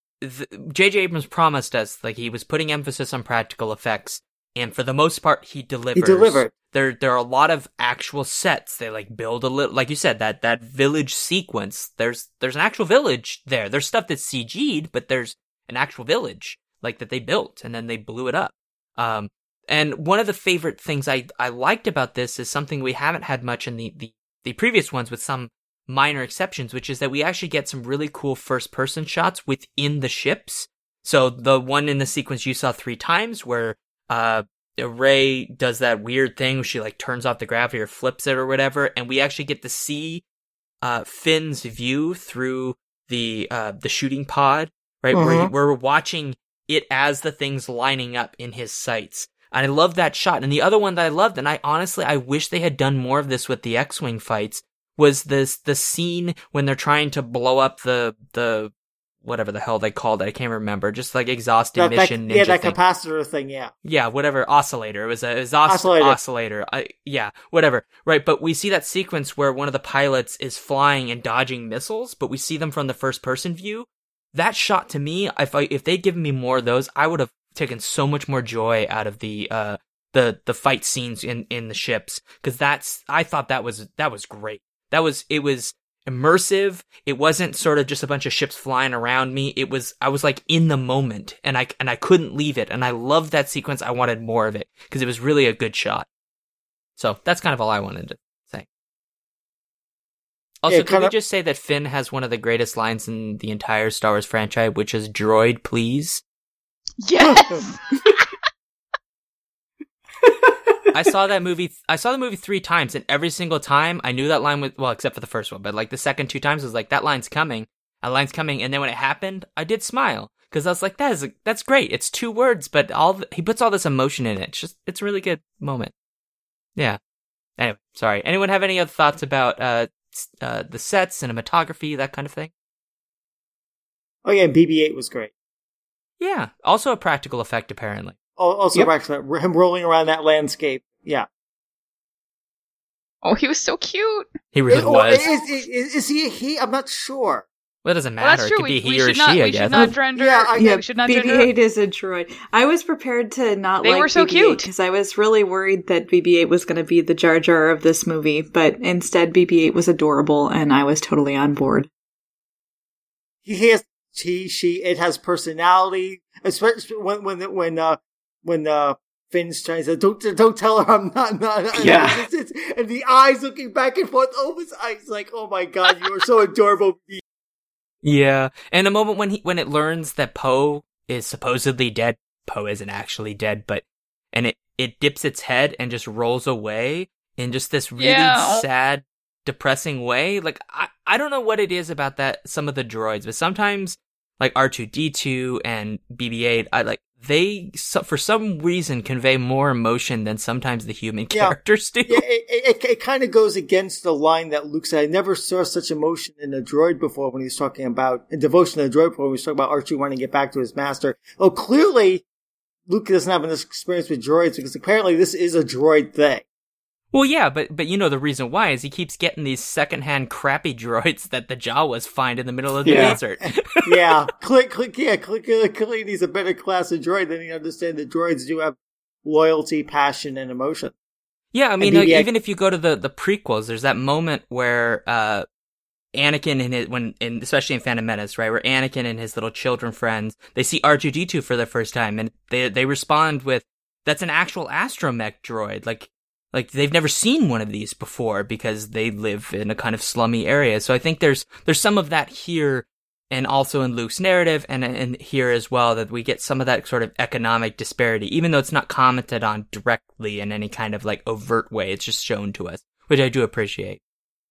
J J Abrams promised us, like, he was putting emphasis on practical effects, and for the most part, he delivers. He delivered. There, there are a lot of actual sets. They like build a little, like you said, that that village sequence. There's there's an actual village there. There's stuff that's C G'd, but there's an actual village like that they built, and then they blew it up. Um, and one of the favorite things I I liked about this is something we haven't had much in the the, the previous ones, with some minor exceptions, which is that we actually get some really cool first person shots within the ships. So the one in the sequence you saw three times, where uh. Rey does that weird thing where she like turns off the gravity or flips it or whatever, and we actually get to see uh, Finn's view through the uh, the shooting pod, right? Uh-huh. Where, where we're watching it as the things lining up in his sights. And I love that shot. And the other one that I loved, and I honestly I wish they had done more of this with the X-Wing fights, was this the scene when they're trying to blow up the the whatever the hell they called it. I can't remember. Just like exhaust That, emission that, ninja yeah, that thing. capacitor thing, yeah. Yeah, whatever, oscillator. It was a, it was os- Oscillator. oscillator. I, yeah, whatever. Right, but we see that sequence where one of the pilots is flying and dodging missiles, but we see them from the first person view. That shot, to me, if I, if they'd given me more of those, I would have taken so much more joy out of the uh the the fight scenes in in the ships, because that's I thought that was that was great. That was it was immersive. It wasn't sort of just a bunch of ships flying around me. It was, I was like in the moment, and I, and I couldn't leave it. And I loved that sequence. I wanted more of it because it was really a good shot. So that's kind of all I wanted to say. Also, Yeah, can we of- just say that Finn has one of the greatest lines in the entire Star Wars franchise, which is "Droid, please." Yes. I saw that movie. I saw the movie three times, and every single time I knew that line was, well, except for the first one, but like the second two times, I was like, that line's coming, that line's coming. And then when it happened, I did smile, because I was like, that is, that's great. It's two words, but all the, he puts all this emotion in it. It's just, it's a really good moment. Yeah. Anyway, sorry. Anyone have any other thoughts about, uh, uh, the sets, cinematography, that kind of thing? Oh yeah, B B eight was great. Yeah. Also a practical effect, apparently. Oh, also, Yep. actually, him rolling around that landscape. Yeah. Oh, he was so cute. He really Or was. Is, is, is, is he a he? I'm not sure. Well, it doesn't Well, matter. that's It true. could be We, he we or should she, not. I We guess. should not gender. Yeah, I- Yeah, we should not B B gender. eight is a droid. I was prepared to not They like were so B B eight cute. because I was really worried that B B eight was going to be the Jar Jar of this movie, but instead B B eight was adorable, and I was totally on board. He has he she. It has personality, especially when when when uh when uh Finn's trying to say, don't don't tell her I'm not not. Yeah. It's, it's, and the eyes looking back and forth over his eyes, like, oh my god, you are so adorable. Yeah, and the moment when he when it learns that Poe is supposedly dead, Poe isn't actually dead, but and it it dips its head and just rolls away in just this really Yeah. sad, depressing way. Like I I don't know what it is about that some of the droids, but sometimes like R two D two and B B eight, I like they so, for some reason convey more emotion than sometimes the human Yeah. characters do. Yeah, it, it, it kind of goes against the line that Luke said. I never saw such emotion in a droid before when he was talking about, in devotion to the droid before when he was talking about R two wanting to get back to his master. Oh, clearly Luke doesn't have this experience with droids because apparently this is a droid thing. Well, yeah, but but you know the reason why is he keeps getting these secondhand crappy droids that the Jawas find in the middle of the Yeah. desert. Yeah, click, click, yeah, click, click, click. He's a better class of droid than he understands that droids do have loyalty, passion, and emotion. Yeah, I mean, And like, B B eight even if you go to the, the prequels, there's that moment where uh, Anakin and his, when, in, especially in Phantom Menace, right, where Anakin and his little children friends, they see R two D two for the first time, and they they respond with, "That's an actual astromech droid." Like, like they've never seen one of these before because they live in a kind of slummy area. So I think there's there's some of that here and also in Luke's narrative, and, and here as well, that we get some of that sort of economic disparity, even though it's not commented on directly in any kind of like overt way. It's just shown to us, which I do appreciate.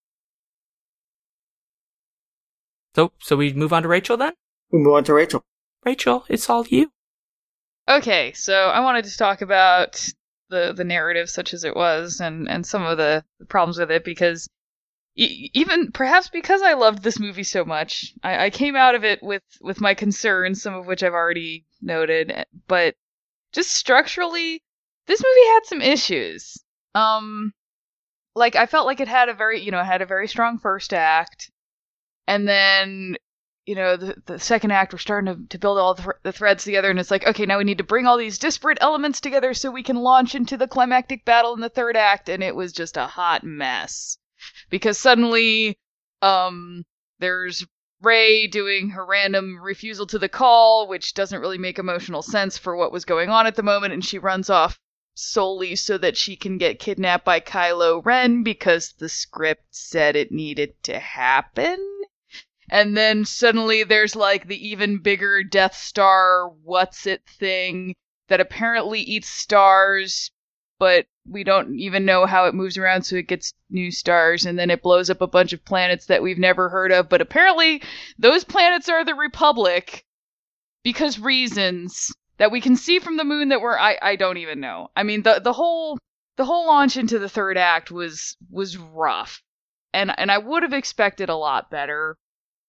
So, so we move on to Rachel then? We move on to Rachel. Rachel, it's all you. Okay, so I wanted to talk about the the narrative such as it was and, and some of the problems with it, because e- even perhaps because I loved this movie so much, I, I came out of it with, with my concerns, some of which I've already noted, but just structurally, this movie had some issues. Um, like, I felt like it had a very, you know, it had a very strong first act, and then, you know, the, the second act, we're starting to, to build all the, the threads together, and it's like, okay, now we need to bring all these disparate elements together so we can launch into the climactic battle in the third act, and it was just a hot mess. Because suddenly, um, there's Rey doing her random refusal to the call, which doesn't really make emotional sense for what was going on at the moment, and she runs off solely so that she can get kidnapped by Kylo Ren because the script said it needed to happen. And then suddenly there's like the even bigger Death Star what's it thing that apparently eats stars, but we don't even know how it moves around, so it gets new stars, and then it blows up a bunch of planets that we've never heard of, but apparently those planets are the Republic because reasons that we can see from the moon that we're I, I don't even know. I mean, the the whole the whole launch into the third act was was rough. And and I would have expected a lot better.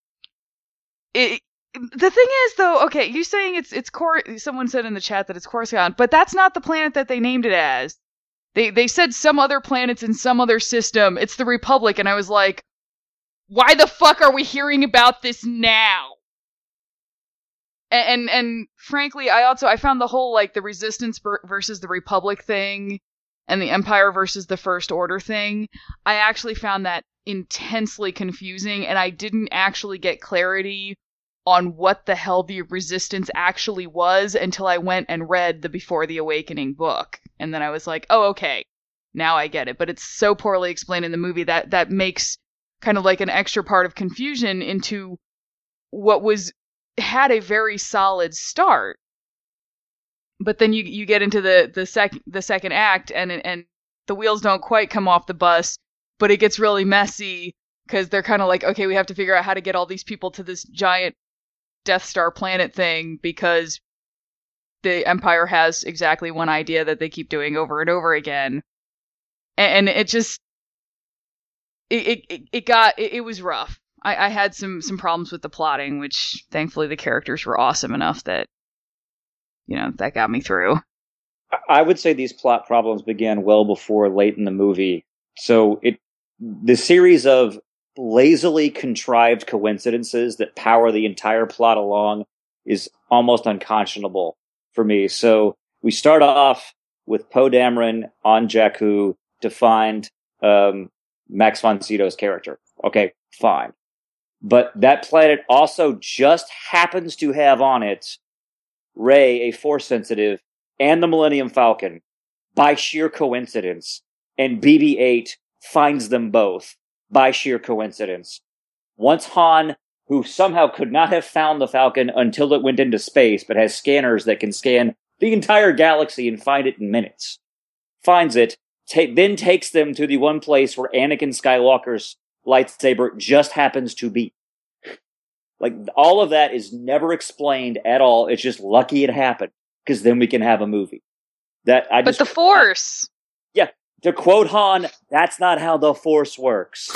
It, the thing is, though, okay, you saying it's it's Cor- someone said in the chat that it's Coruscant, but that's not the planet that they named it as. They they said some other planets in some other system. It's the Republic, and I was like, why the fuck are we hearing about this now? And and, and frankly, I also I found the whole like the Resistance versus the Republic thing, and the Empire versus the First Order thing. I actually found that intensely confusing, and I didn't actually get clarity on what the hell the Resistance actually was until I went and read the Before the Awakening book. And then I was like, oh, okay, now I get it. But it's so poorly explained in the movie that that makes kind of like an extra part of confusion into what was had a very solid start. But then you you get into the the second the second act, and and the wheels don't quite come off the bus, but it gets really messy because they're kind of like, okay, we have to figure out how to get all these people to this giant Death Star planet thing because the Empire has exactly one idea that they keep doing over and over again, and, and it just it it it got it, it was rough. I, I had some some problems with the plotting, which thankfully the characters were awesome enough that, you know, that got me through. I would say these plot problems began well before late in the movie. So it the series of lazily contrived coincidences that power the entire plot along is almost unconscionable for me. So we start off with Poe Dameron on Jakku to find um, Max von Sydow's character. Okay, fine. But that planet also just happens to have on it Rey, a Force sensitive, and the Millennium Falcon by sheer coincidence. And B B eight finds them both by sheer coincidence. Once Han, who somehow could not have found the Falcon until it went into space, but has scanners that can scan the entire galaxy and find it in minutes, finds it, ta- then takes them to the one place where Anakin Skywalker's lightsaber just happens to be. Like, all of that is never explained at all. It's just lucky it happened, because then we can have a movie. That I But just, the Force! I, yeah, to quote Han, that's not how the Force works.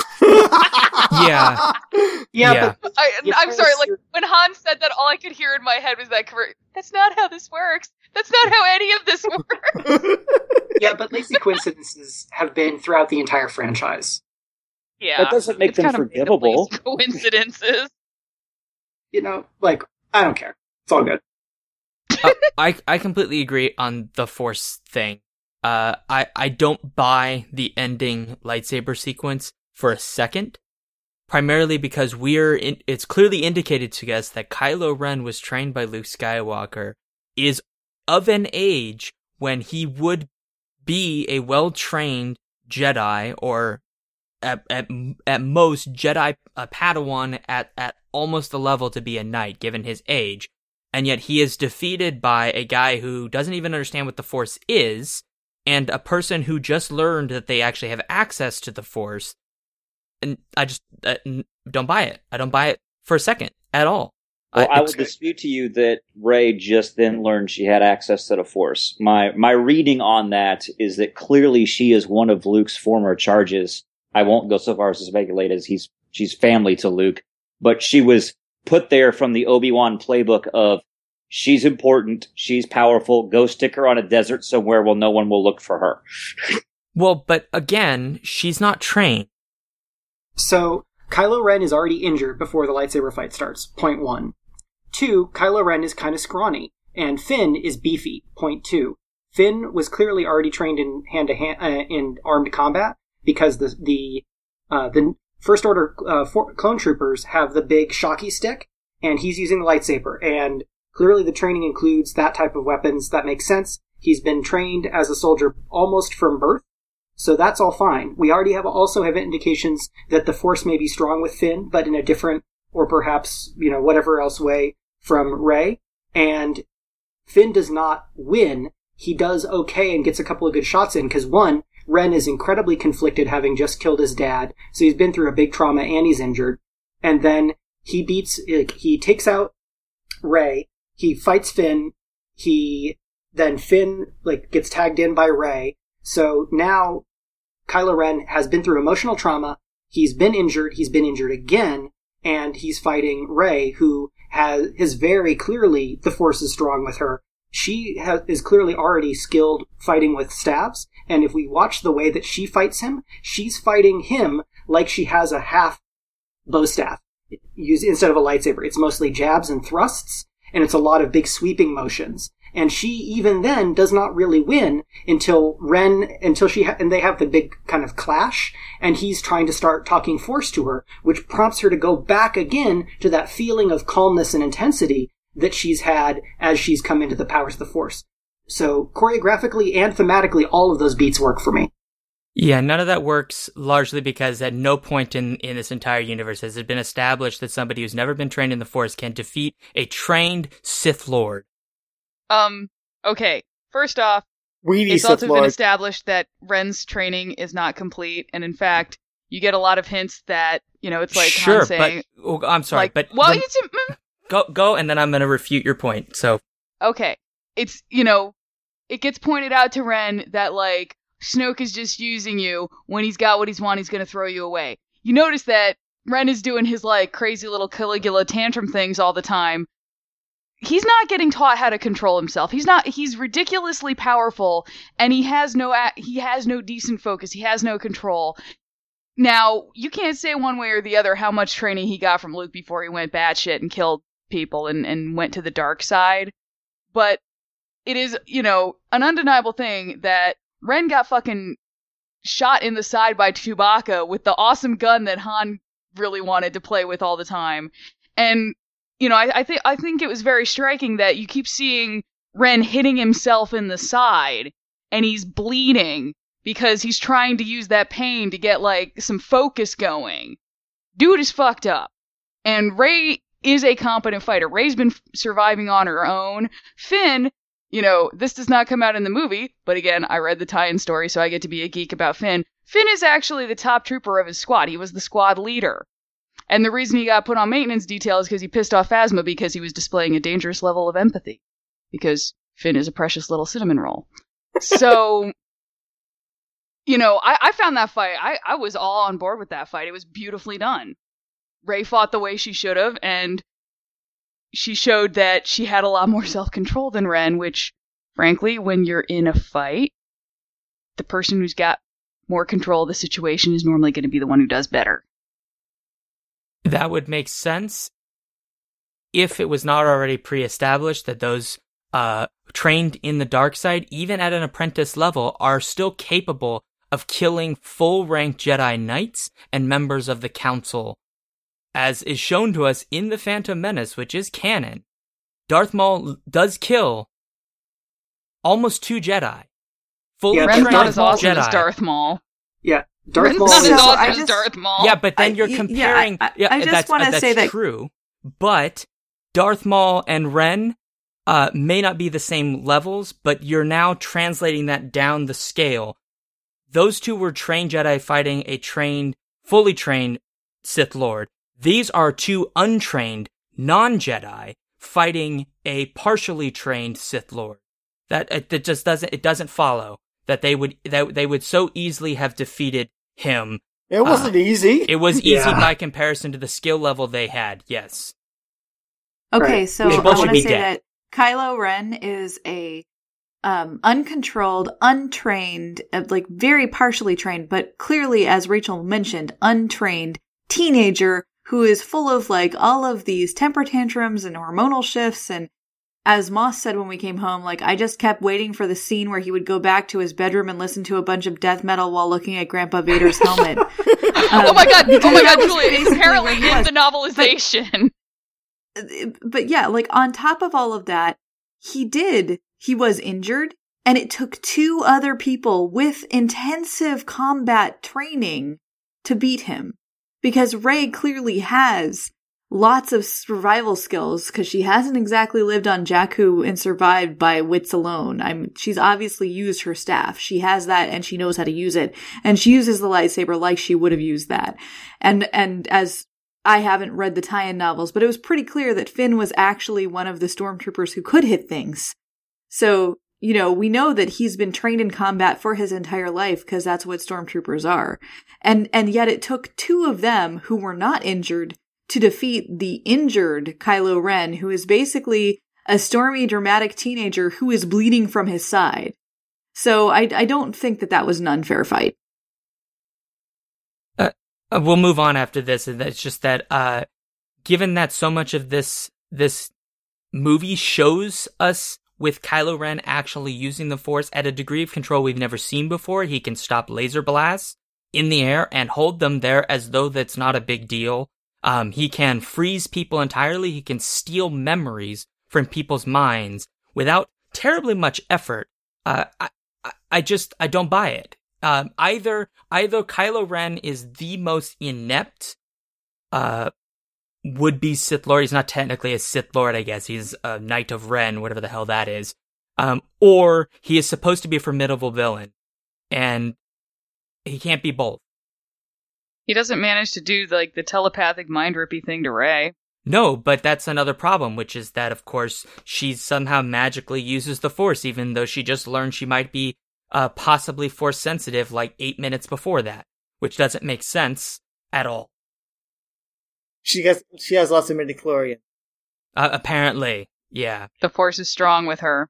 yeah. Yeah, yeah. but I, Yeah, I'm sorry, like, Force- when Han said that, all I could hear in my head was that, conver- that's not how this works. That's not how any of this works. yeah, but lazy coincidences have been throughout the entire franchise. Yeah. That doesn't make it's them kind of forgivable. made up coincidences. You know, like, I don't care. It's all good. uh, I I completely agree on the Force thing. Uh, I I don't buy the ending lightsaber sequence for a second, primarily because we're in, it's clearly indicated to us that Kylo Ren was trained by Luke Skywalker, is of an age when he would be a well-trained Jedi, or at at at most Jedi uh, Padawan at at almost the level to be a knight, given his age, and yet he is defeated by a guy who doesn't even understand what the Force is, and a person who just learned that they actually have access to the Force. And I just uh, don't buy it. I don't buy it for a second at all. Well, I, I would dispute to you that Rey just then learned she had access to the Force. My my reading on that is that clearly she is one of Luke's former charges. I won't go so far as to speculate as he's she's family to Luke, but she was put there from the Obi-Wan playbook of she's important, she's powerful, go stick her on a desert somewhere where no one will look for her. Well, but again, she's not trained. So, Kylo Ren is already injured before the lightsaber fight starts, point one. Two, Kylo Ren is kind of scrawny, and Finn is beefy, point two. Finn was clearly already trained in hand-to-hand, uh, in armed combat, because the the uh, the First Order uh, for, clone troopers have the big shocky stick, and he's using the lightsaber, and clearly the training includes that type of weapons. That makes sense. He's been trained as a soldier almost from birth, so that's all fine. We already have also have indications that the Force may be strong with Finn, but in a different, or perhaps, you know, whatever else way from Rey, and Finn does not win. He does okay and gets a couple of good shots in, because one, Ren is incredibly conflicted having just killed his dad, so he's been through a big trauma and he's injured, and then he beats, he takes out Rey, he fights Finn, he, then Finn, like, gets tagged in by Rey, so now Kylo Ren has been through emotional trauma, he's been injured, he's been injured again, and he's fighting Rey, who has is very clearly the Force is strong with her. She has, is clearly already skilled fighting with stabs, and if we watch the way that she fights him, she's fighting him like she has a half bow staff used instead of a lightsaber. It's mostly jabs and thrusts, and it's a lot of big sweeping motions. And she even then does not really win until Ren, until she, ha- and they have the big kind of clash, and he's trying to start talking Force to her, which prompts her to go back again to that feeling of calmness and intensity that she's had as she's come into the powers of the Force. So choreographically and thematically, all of those beats work for me. Yeah, none of that works largely because at no point in, in this entire universe has it been established that somebody who's never been trained in the Force can defeat a trained Sith Lord. Um, okay. First off, Weedy it's Sith also Lord. been established that Ren's training is not complete, and in fact, you get a lot of hints that, you know, it's like sure, Han saying... but, oh, I'm sorry, like, but... Well, when, it's... Go, go, and then I'm going to refute your point, so... Okay. It's, you know, it gets pointed out to Ren that, like, Snoke is just using you. When he's got what he's want, he's going to throw you away. You notice that Ren is doing his, like, crazy little Caligula tantrum things all the time. He's not getting taught how to control himself. He's not, he's ridiculously powerful, and he has no, he has no decent focus. He has no control. Now, you can't say one way or the other how much training he got from Luke before he went batshit and killed people and, and went to the dark side. But it is, you know, an undeniable thing that Ren got fucking shot in the side by Chewbacca with the awesome gun that Han really wanted to play with all the time. And, you know, I, I think I think it was very striking that you keep seeing Ren hitting himself in the side, and he's bleeding because he's trying to use that pain to get, like, some focus going. Dude is fucked up. And Rey is a competent fighter. Rey's been f- surviving on her own. Finn, you know, this does not come out in the movie, but again, I read the tie-in story, so I get to be a geek about Finn. Finn is actually the top trooper of his squad. He was the squad leader. And the reason he got put on maintenance detail is because he pissed off Phasma because he was displaying a dangerous level of empathy. Because Finn is a precious little cinnamon roll. So, you know, I, I found that fight, I, I was all on board with that fight. It was beautifully done. Rey fought the way she should have, and she showed that she had a lot more self-control than Ren, which, frankly, when you're in a fight, the person who's got more control of the situation is normally going to be the one who does better. That would make sense if it was not already pre-established that those uh, trained in the dark side, even at an apprentice level, are still capable of killing full-ranked Jedi Knights and members of the Council. As is shown to us in The Phantom Menace, which is canon, Darth Maul does kill almost two Jedi. Full Yeah, Ren's Darth not as Maul awesome Jedi. as Darth Maul. Yeah, Darth Ren's Maul not is... as So awesome I as just- Darth Maul. Yeah, but then I- you're y- comparing. Yeah, I, I, yeah, I just that's, want uh, to that's say that true. But Darth Maul and Ren uh, may not be the same levels, but you're now translating that down the scale. Those two were trained Jedi fighting a trained, fully trained Sith Lord. These are two untrained, non-Jedi fighting a partially trained Sith Lord. That it, it just doesn't it doesn't follow that they would that they would so easily have defeated him. It wasn't uh, easy. It was easy Yeah. by comparison to the skill level they had. Yes. Okay, Right. so They I both should want to be say dead. that Kylo Ren is a um, uncontrolled, untrained, uh, like very partially trained, but clearly, as Rachel mentioned, untrained teenager who is full of like all of these temper tantrums and hormonal shifts. And as Moss said when we came home, like I just kept waiting for the scene where he would go back to his bedroom and listen to a bunch of death metal while looking at Grandpa Vader's helmet. Um, oh my god! Oh my god, that was Julie! basically Apparently, what he in was. the novelization. But yeah, like on top of all of that, he did, he was injured, and it took two other people with intensive combat training to beat him. Because Rey clearly has lots of survival skills, because she hasn't exactly lived on Jakku and survived by wits alone. I'm, she's obviously used her staff. She has that and she knows how to use it. And she uses the lightsaber like she would have used that. And, and as I haven't read the tie-in novels, but it was pretty clear that Finn was actually one of the stormtroopers who could hit things. So, you know, we know that he's been trained in combat for his entire life because that's what stormtroopers are. And, and yet it took two of them who were not injured to defeat the injured Kylo Ren, who is basically a stormy, dramatic teenager who is bleeding from his side. So I, I don't think that that was an unfair fight. Uh, we'll move on after this, and it's just that, uh, given that so much of this this movie shows us with Kylo Ren actually using the Force at a degree of control we've never seen before, he can stop laser blasts in the air and hold them there as though that's not a big deal. Um, he can freeze people entirely. He can steal memories from people's minds without terribly much effort. Uh, I, I, I just, I don't buy it. Um, either, either Kylo Ren is the most inept, uh, would-be Sith Lord. He's not technically a Sith Lord, I guess. He's a Knight of Ren, whatever the hell that is. Um, or he is supposed to be a formidable villain. And he can't be both. He doesn't manage to do like the telepathic mind rippy thing to Rey. No, but that's another problem, which is that, of course, she somehow magically uses the Force, even though she just learned she might be uh, possibly Force sensitive like eight minutes before that, which doesn't make sense at all. She has she has lots of midichlorian. Uh, apparently, yeah. The Force is strong with her.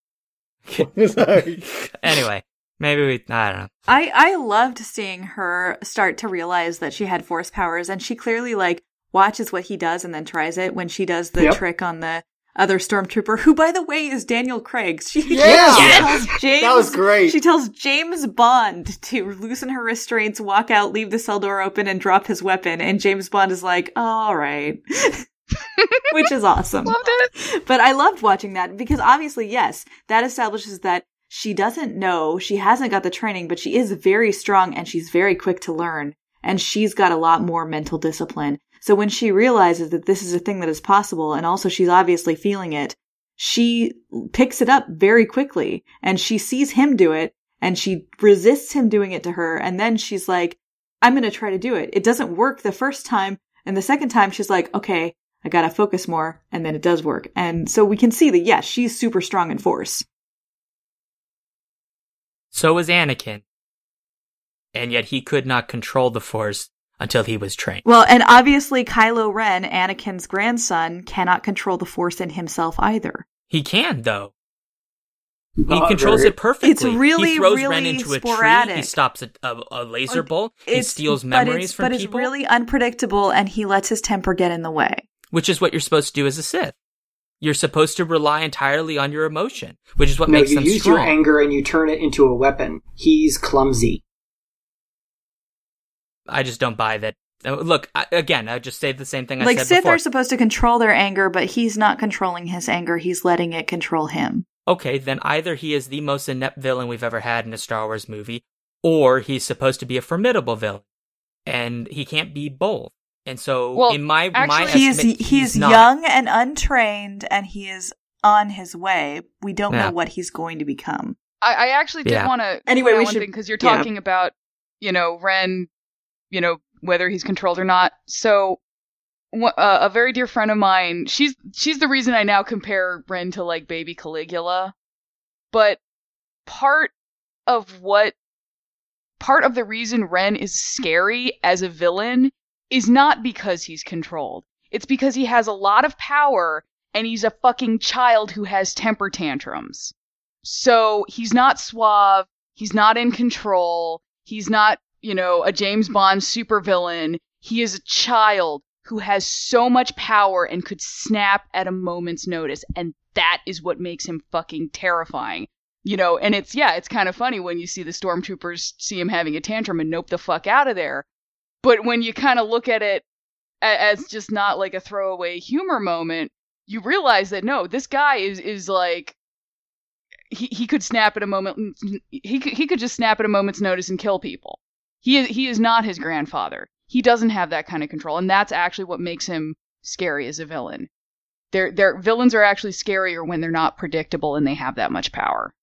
Sorry. Anyway, maybe we, I don't know. I, I loved seeing her start to realize that she had Force powers, and she clearly, like, watches what he does and then tries it when she does the Yep. trick on the other stormtrooper, who, by the way, is Daniel Craig. She, Yeah! she tells James, That was great. She tells James Bond to loosen her restraints, walk out, leave the cell door open, and drop his weapon, and James Bond is like, all right. Which is awesome. Loved it. But I loved watching that because obviously, yes, that establishes that she doesn't know, she hasn't got the training, but she is very strong and she's very quick to learn. And she's got a lot more mental discipline. So when she realizes that this is a thing that is possible, and also she's obviously feeling it, she picks it up very quickly. And she sees him do it, and she resists him doing it to her. And then she's like, I'm going to try to do it. It doesn't work the first time. And the second time, she's like, okay, I got to focus more. And then it does work. And so we can see that, yes, she's super strong in Force. So is Anakin. And yet he could not control the Force until he was trained. Well, and obviously Kylo Ren, Anakin's grandson, cannot control the Force in himself either. He can, though. He Not controls very- it perfectly. It's really, he throws really Ren into a sporadic. tree. He stops a, a, a laser Like, bolt. He It's- steals but memories it's, from but people. it's really unpredictable, and he lets his temper get in the way. Which is what you're supposed to do as a Sith. You're supposed to rely entirely on your emotion, which is what No, makes you them use strong. your anger and you turn it into a weapon. He's clumsy. I just don't buy that. Uh, Look, I, again, I just say the same thing I Like, said Sith before. are supposed to control their anger, but he's not controlling his anger. He's letting it control him. Okay, then either he is the most inept villain we've ever had in a Star Wars movie, or he's supposed to be a formidable villain. And he can't be both. And so, well, in my actually, my he is estimate, he is not. young and untrained, and he is on his way. We don't Yeah. know what he's going to become. I, I actually did Yeah. want to Anyway, point out we one should- thing because you're yeah. talking about, you know, Ren, you know, whether he's controlled or not. So, wh- uh, a very dear friend of mine, she's she's the reason I now compare Ren to like baby Caligula. But part of what part of the reason Ren is scary as a villain is not because he's controlled. It's because he has a lot of power and he's a fucking child who has temper tantrums. So he's not suave, he's not in control, he's not, you know, a James Bond supervillain. He is a child who has so much power and could snap at a moment's notice, and that is what makes him fucking terrifying. You know, and it's, yeah, it's kind of funny when you see the stormtroopers see him having a tantrum and nope the fuck out of there. But when you kind of look at it as just not like a throwaway humor moment, you realize that no, this guy is is like he he could snap at a moment. He could, he could just snap at a moment's notice and kill people. He is he is not his grandfather. He doesn't have that kind of control, and that's actually what makes him scary as a villain. Their their villains are actually scarier when they're not predictable and they have that much power.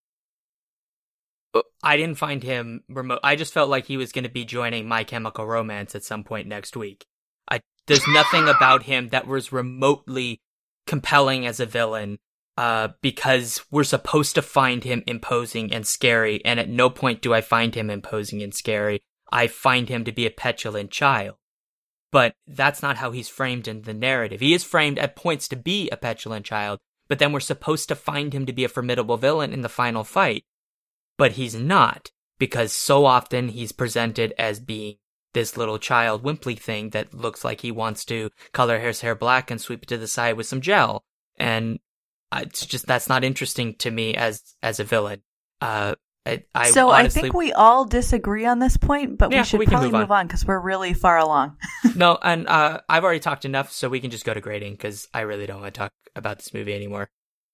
I didn't find him remote. I just felt like he was going to be joining My Chemical Romance at some point next week. I there's nothing about him that was remotely compelling as a villain, uh, because we're supposed to find him imposing and scary, and at no point do I find him imposing and scary. I find him to be a petulant child. But that's not how he's framed in the narrative. He is framed at points to be a petulant child, but then we're supposed to find him to be a formidable villain in the final fight. But he's not, because so often he's presented as being this little child wimply thing that looks like he wants to color his hair black and sweep it to the side with some gel. And it's just, that's not interesting to me as as a villain. Uh, I, I so honestly, I think we all disagree on this point, but Yeah, we should we can probably move move on. on because we're really far along. No, and uh, I've already talked enough, so we can just go to grading, because I really don't want to talk about this movie anymore.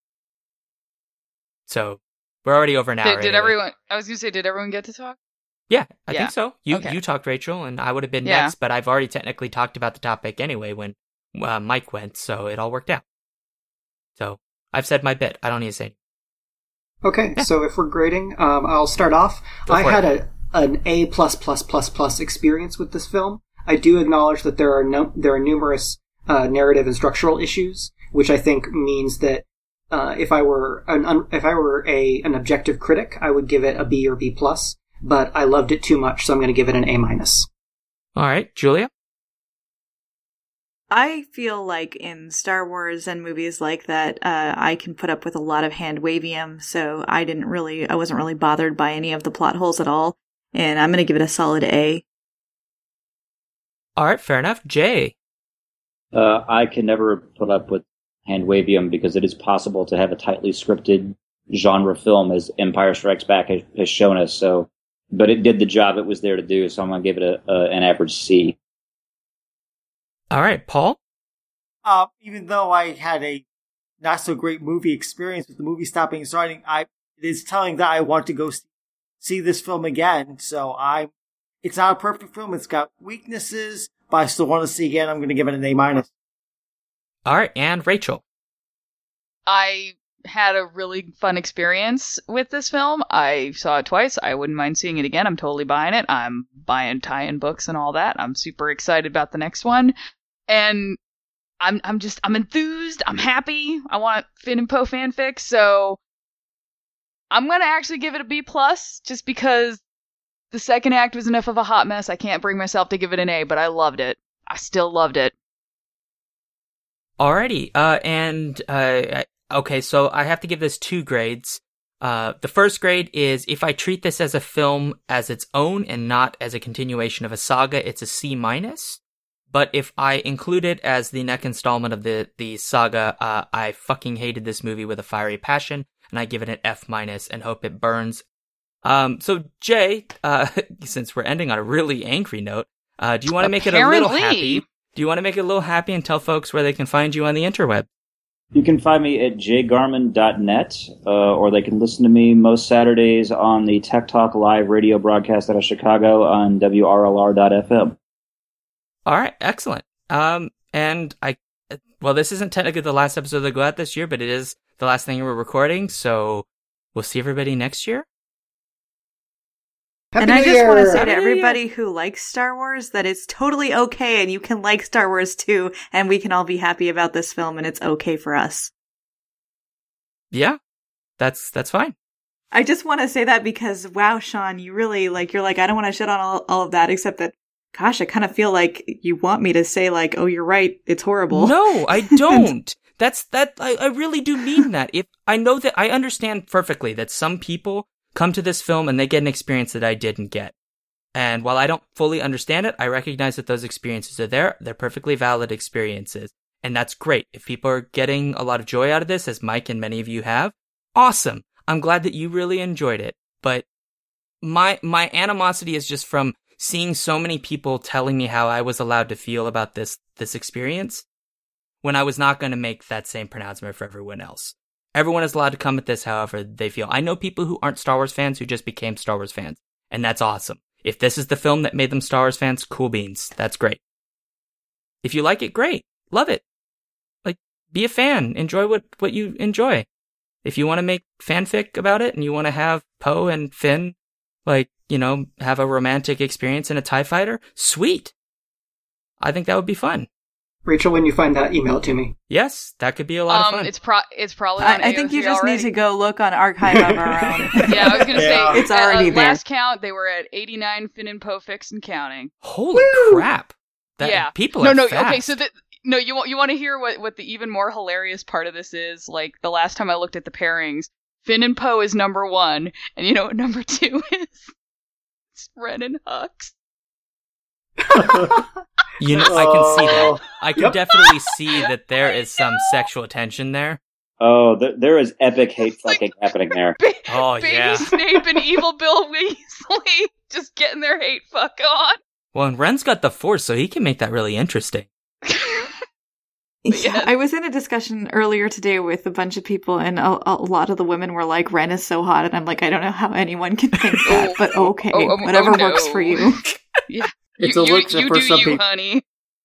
So, we're already over an hour. Did, did anyway. everyone? I was gonna say, did everyone get to talk? Yeah, I Yeah. think so. You Okay. you talked, Rachel, and I would have been Yeah. next, but I've already technically talked about the topic anyway when uh, Mike went, so it all worked out. So, I've said my bit. I don't need to say anything. Okay, so if we're grading, um, I'll start off. Go I for had it. a an A plus plus plus plus experience with this film. I do acknowledge that there are no, there are numerous uh, narrative and structural issues, which I think means that uh, if I were an un, if I were a an objective critic, I would give it a B or B plus. But I loved it too much, so I'm going to give it an A minus. All right, Julia. I feel like in Star Wars and movies like that, uh, I can put up with a lot of hand wavium, so I didn't really, I wasn't really bothered by any of the plot holes at all, and I'm going to give it a solid A. All right, fair enough. Jay. Uh, I can never put up with hand wavium because it is possible to have a tightly scripted genre film, as Empire Strikes Back has, has shown us. So, but it did the job it was there to do. So I'm going to give it a, a, an average C. All right, Paul. Uh, even though I had a not so great movie experience with the movie stopping and starting, I it is telling that I want to go see, see this film again. So I, it's not a perfect film. It's got weaknesses, but I still want to see again. I'm going to give it an A minus. All right, and Rachel. I had a really fun experience with this film. I saw it twice. I wouldn't mind seeing it again. I'm totally buying it. I'm buying tie-in books and all that. I'm super excited about the next one. And I'm I'm just I'm enthused. I'm happy. I want Finn and Poe fanfic, so I'm gonna actually give it a B plus, just because the second act was enough of a hot mess. I can't bring myself to give it an A, but I loved it. I still loved it. Alrighty, uh, and, uh, okay, so I have to give this two grades. Uh, the first grade is, if I treat this as a film as its own and not as a continuation of a saga, it's a C minus. But if I include it as the next installment of the, the saga, uh, I fucking hated this movie with a fiery passion, and I give it an F minus and hope it burns. Um, so Jay, uh, since we're ending on a really angry note, uh, do you want to make it a little happy? Do you want to make it a little happy and tell folks where they can find you on the interweb? You can find me at j garman dot net, uh, or they can listen to me most Saturdays on the Tech Talk live radio broadcast out of Chicago on W R L R dot F M. All right, excellent. Um, and I, well, this isn't technically the last episode that go out this year, but it is the last thing we're recording, so we'll see everybody next year. Happy and I just want to say to everybody who likes Star Wars that it's totally okay and you can like Star Wars too, and we can all be happy about this film and it's okay for us. Yeah, that's that's fine. I just want to say that because, wow, Sean, you really, like, you're like, I don't want to shit on all, all of that, except that, gosh, I kind of feel like you want me to say, like, oh, you're right, it's horrible. No, I don't. That's, that, I, I really do mean that. If I know that, I understand perfectly that some people come to this film and they get an experience that I didn't get. And while I don't fully understand it, I recognize that those experiences are there. They're perfectly valid experiences. And that's great. If people are getting a lot of joy out of this, as Mike and many of you have, awesome. I'm glad that you really enjoyed it, but my my animosity is just from seeing so many people telling me how I was allowed to feel about this this experience when I was not going to make that same pronouncement for everyone else. Everyone is allowed to come at this however they feel. I know people who aren't Star Wars fans who just became Star Wars fans, and that's awesome. If this is the film that made them Star Wars fans, cool beans. That's great. If you like it, great. Love it. Like, be a fan. Enjoy what, what you enjoy. If you want to make fanfic about it and you want to have Poe and Finn, like, you know, have a romantic experience in a TIE fighter, sweet. I think that would be fun. Rachel, when you find that, email it to me. Yes, that could be a lot um, of fun. It's, pro- it's probably on I, I think you just already. need to go look on Archive of Our Own. Yeah, I was going to yeah. say, it's already uh, there. Last count, they were at eighty-nine Finn and Poe fics and counting. Holy Woo! crap. That, yeah. People no, are no, fast. Okay, so that... No, you want you want to hear what, what the even more hilarious part of this is? Like, the last time I looked at the pairings, Finn and Poe is number one, and you know what number two is? It's Ren and Hux. You know, I can see that. I can Yep. definitely see that there is some sexual tension there. Oh, there, there is epic hate fucking happening there. Ba- Oh, Baby yeah. Snape and evil Bill Weasley just getting their hate fuck on. Well, and Ren's got the Force, so he can make that really interesting. Yeah, I was in a discussion earlier today with a bunch of people, and a, a lot of the women were like, Ren is so hot, and I'm like, I don't know how anyone can think that, but okay, Oh, um, whatever oh, no. works for you. Yeah, It's you, a you, look you for do some you, people. honey.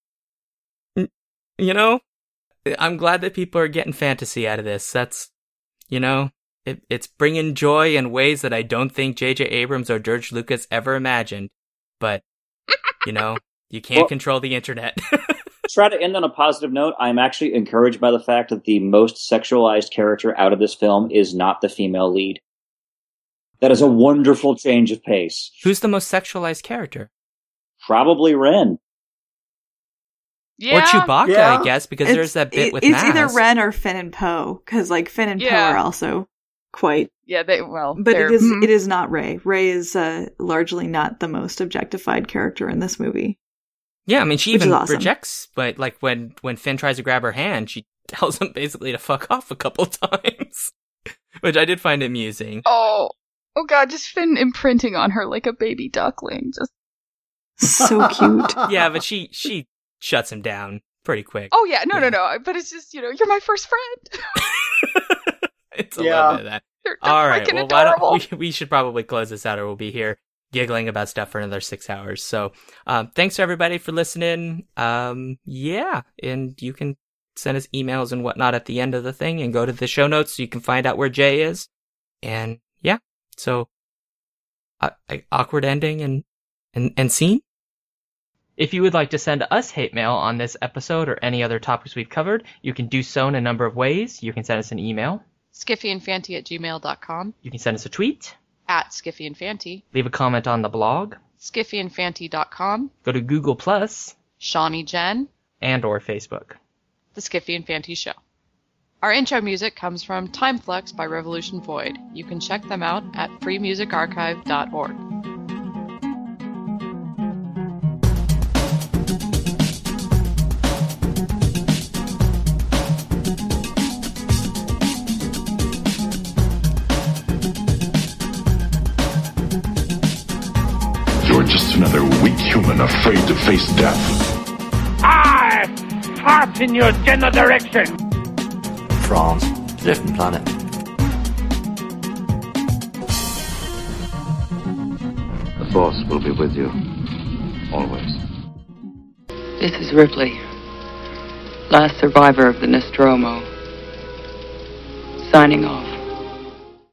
You know, I'm glad that people are getting fantasy out of this. That's, you know, it, it's bringing joy in ways that I don't think J J Abrams or George Lucas ever imagined. But, you know, you can't Well- control the internet. Try to end on a positive note. I'm actually encouraged by the fact that the most sexualized character out of this film is not the female lead. That is a wonderful change of pace. Who's the most sexualized character? Probably Ren. Yeah. Or Chewbacca, Yeah. I guess, because It's- there's that bit it- with It's Maz. either Ren or Finn and Poe, because like Finn and Yeah. Poe are also quite. Yeah, they well, But they're- it is mm. it is not Rey. Rey is uh, largely not the most objectified character in this movie. Yeah, I mean, she Which is even awesome. rejects, but like when, when Finn tries to grab her hand, she tells him basically to fuck off a couple times, which I did find amusing. Oh, oh God, just Finn imprinting on her like a baby duckling. Just So cute. Yeah, but she, she shuts him down pretty quick. oh yeah, no, Yeah. no, no. But it's just you know, you're my first friend. It's a Yeah. little bit of that. They're, they're All right, freaking well, why adorable. don't we, we should probably close this out or we'll be here giggling about stuff for another six hours. So, um, thanks everybody for listening. Um, yeah, and you can send us emails and whatnot at the end of the thing and go to the show notes so you can find out where Jay is. And yeah, so, uh, awkward ending and, and, and scene. If you would like to send us hate mail on this episode or any other topics we've covered, you can do so in a number of ways. You can send us an email. skiffyandfanty at gmail dot com. You can send us a tweet. At skiffyandfanty. Leave a comment on the blog. skiffyandfanty dot com. Go to Google Plus. Shawnee Jen. And or Facebook. The Skiffy and Fanty Show. Our intro music comes from Timeflux by Revolution Void. You can check them out at free music archive dot org. You're just another weak human afraid to face death. I fart in your general direction. France, different planet. The Force will be with you, always. This is Ripley. last survivor of the Nostromo. Signing off.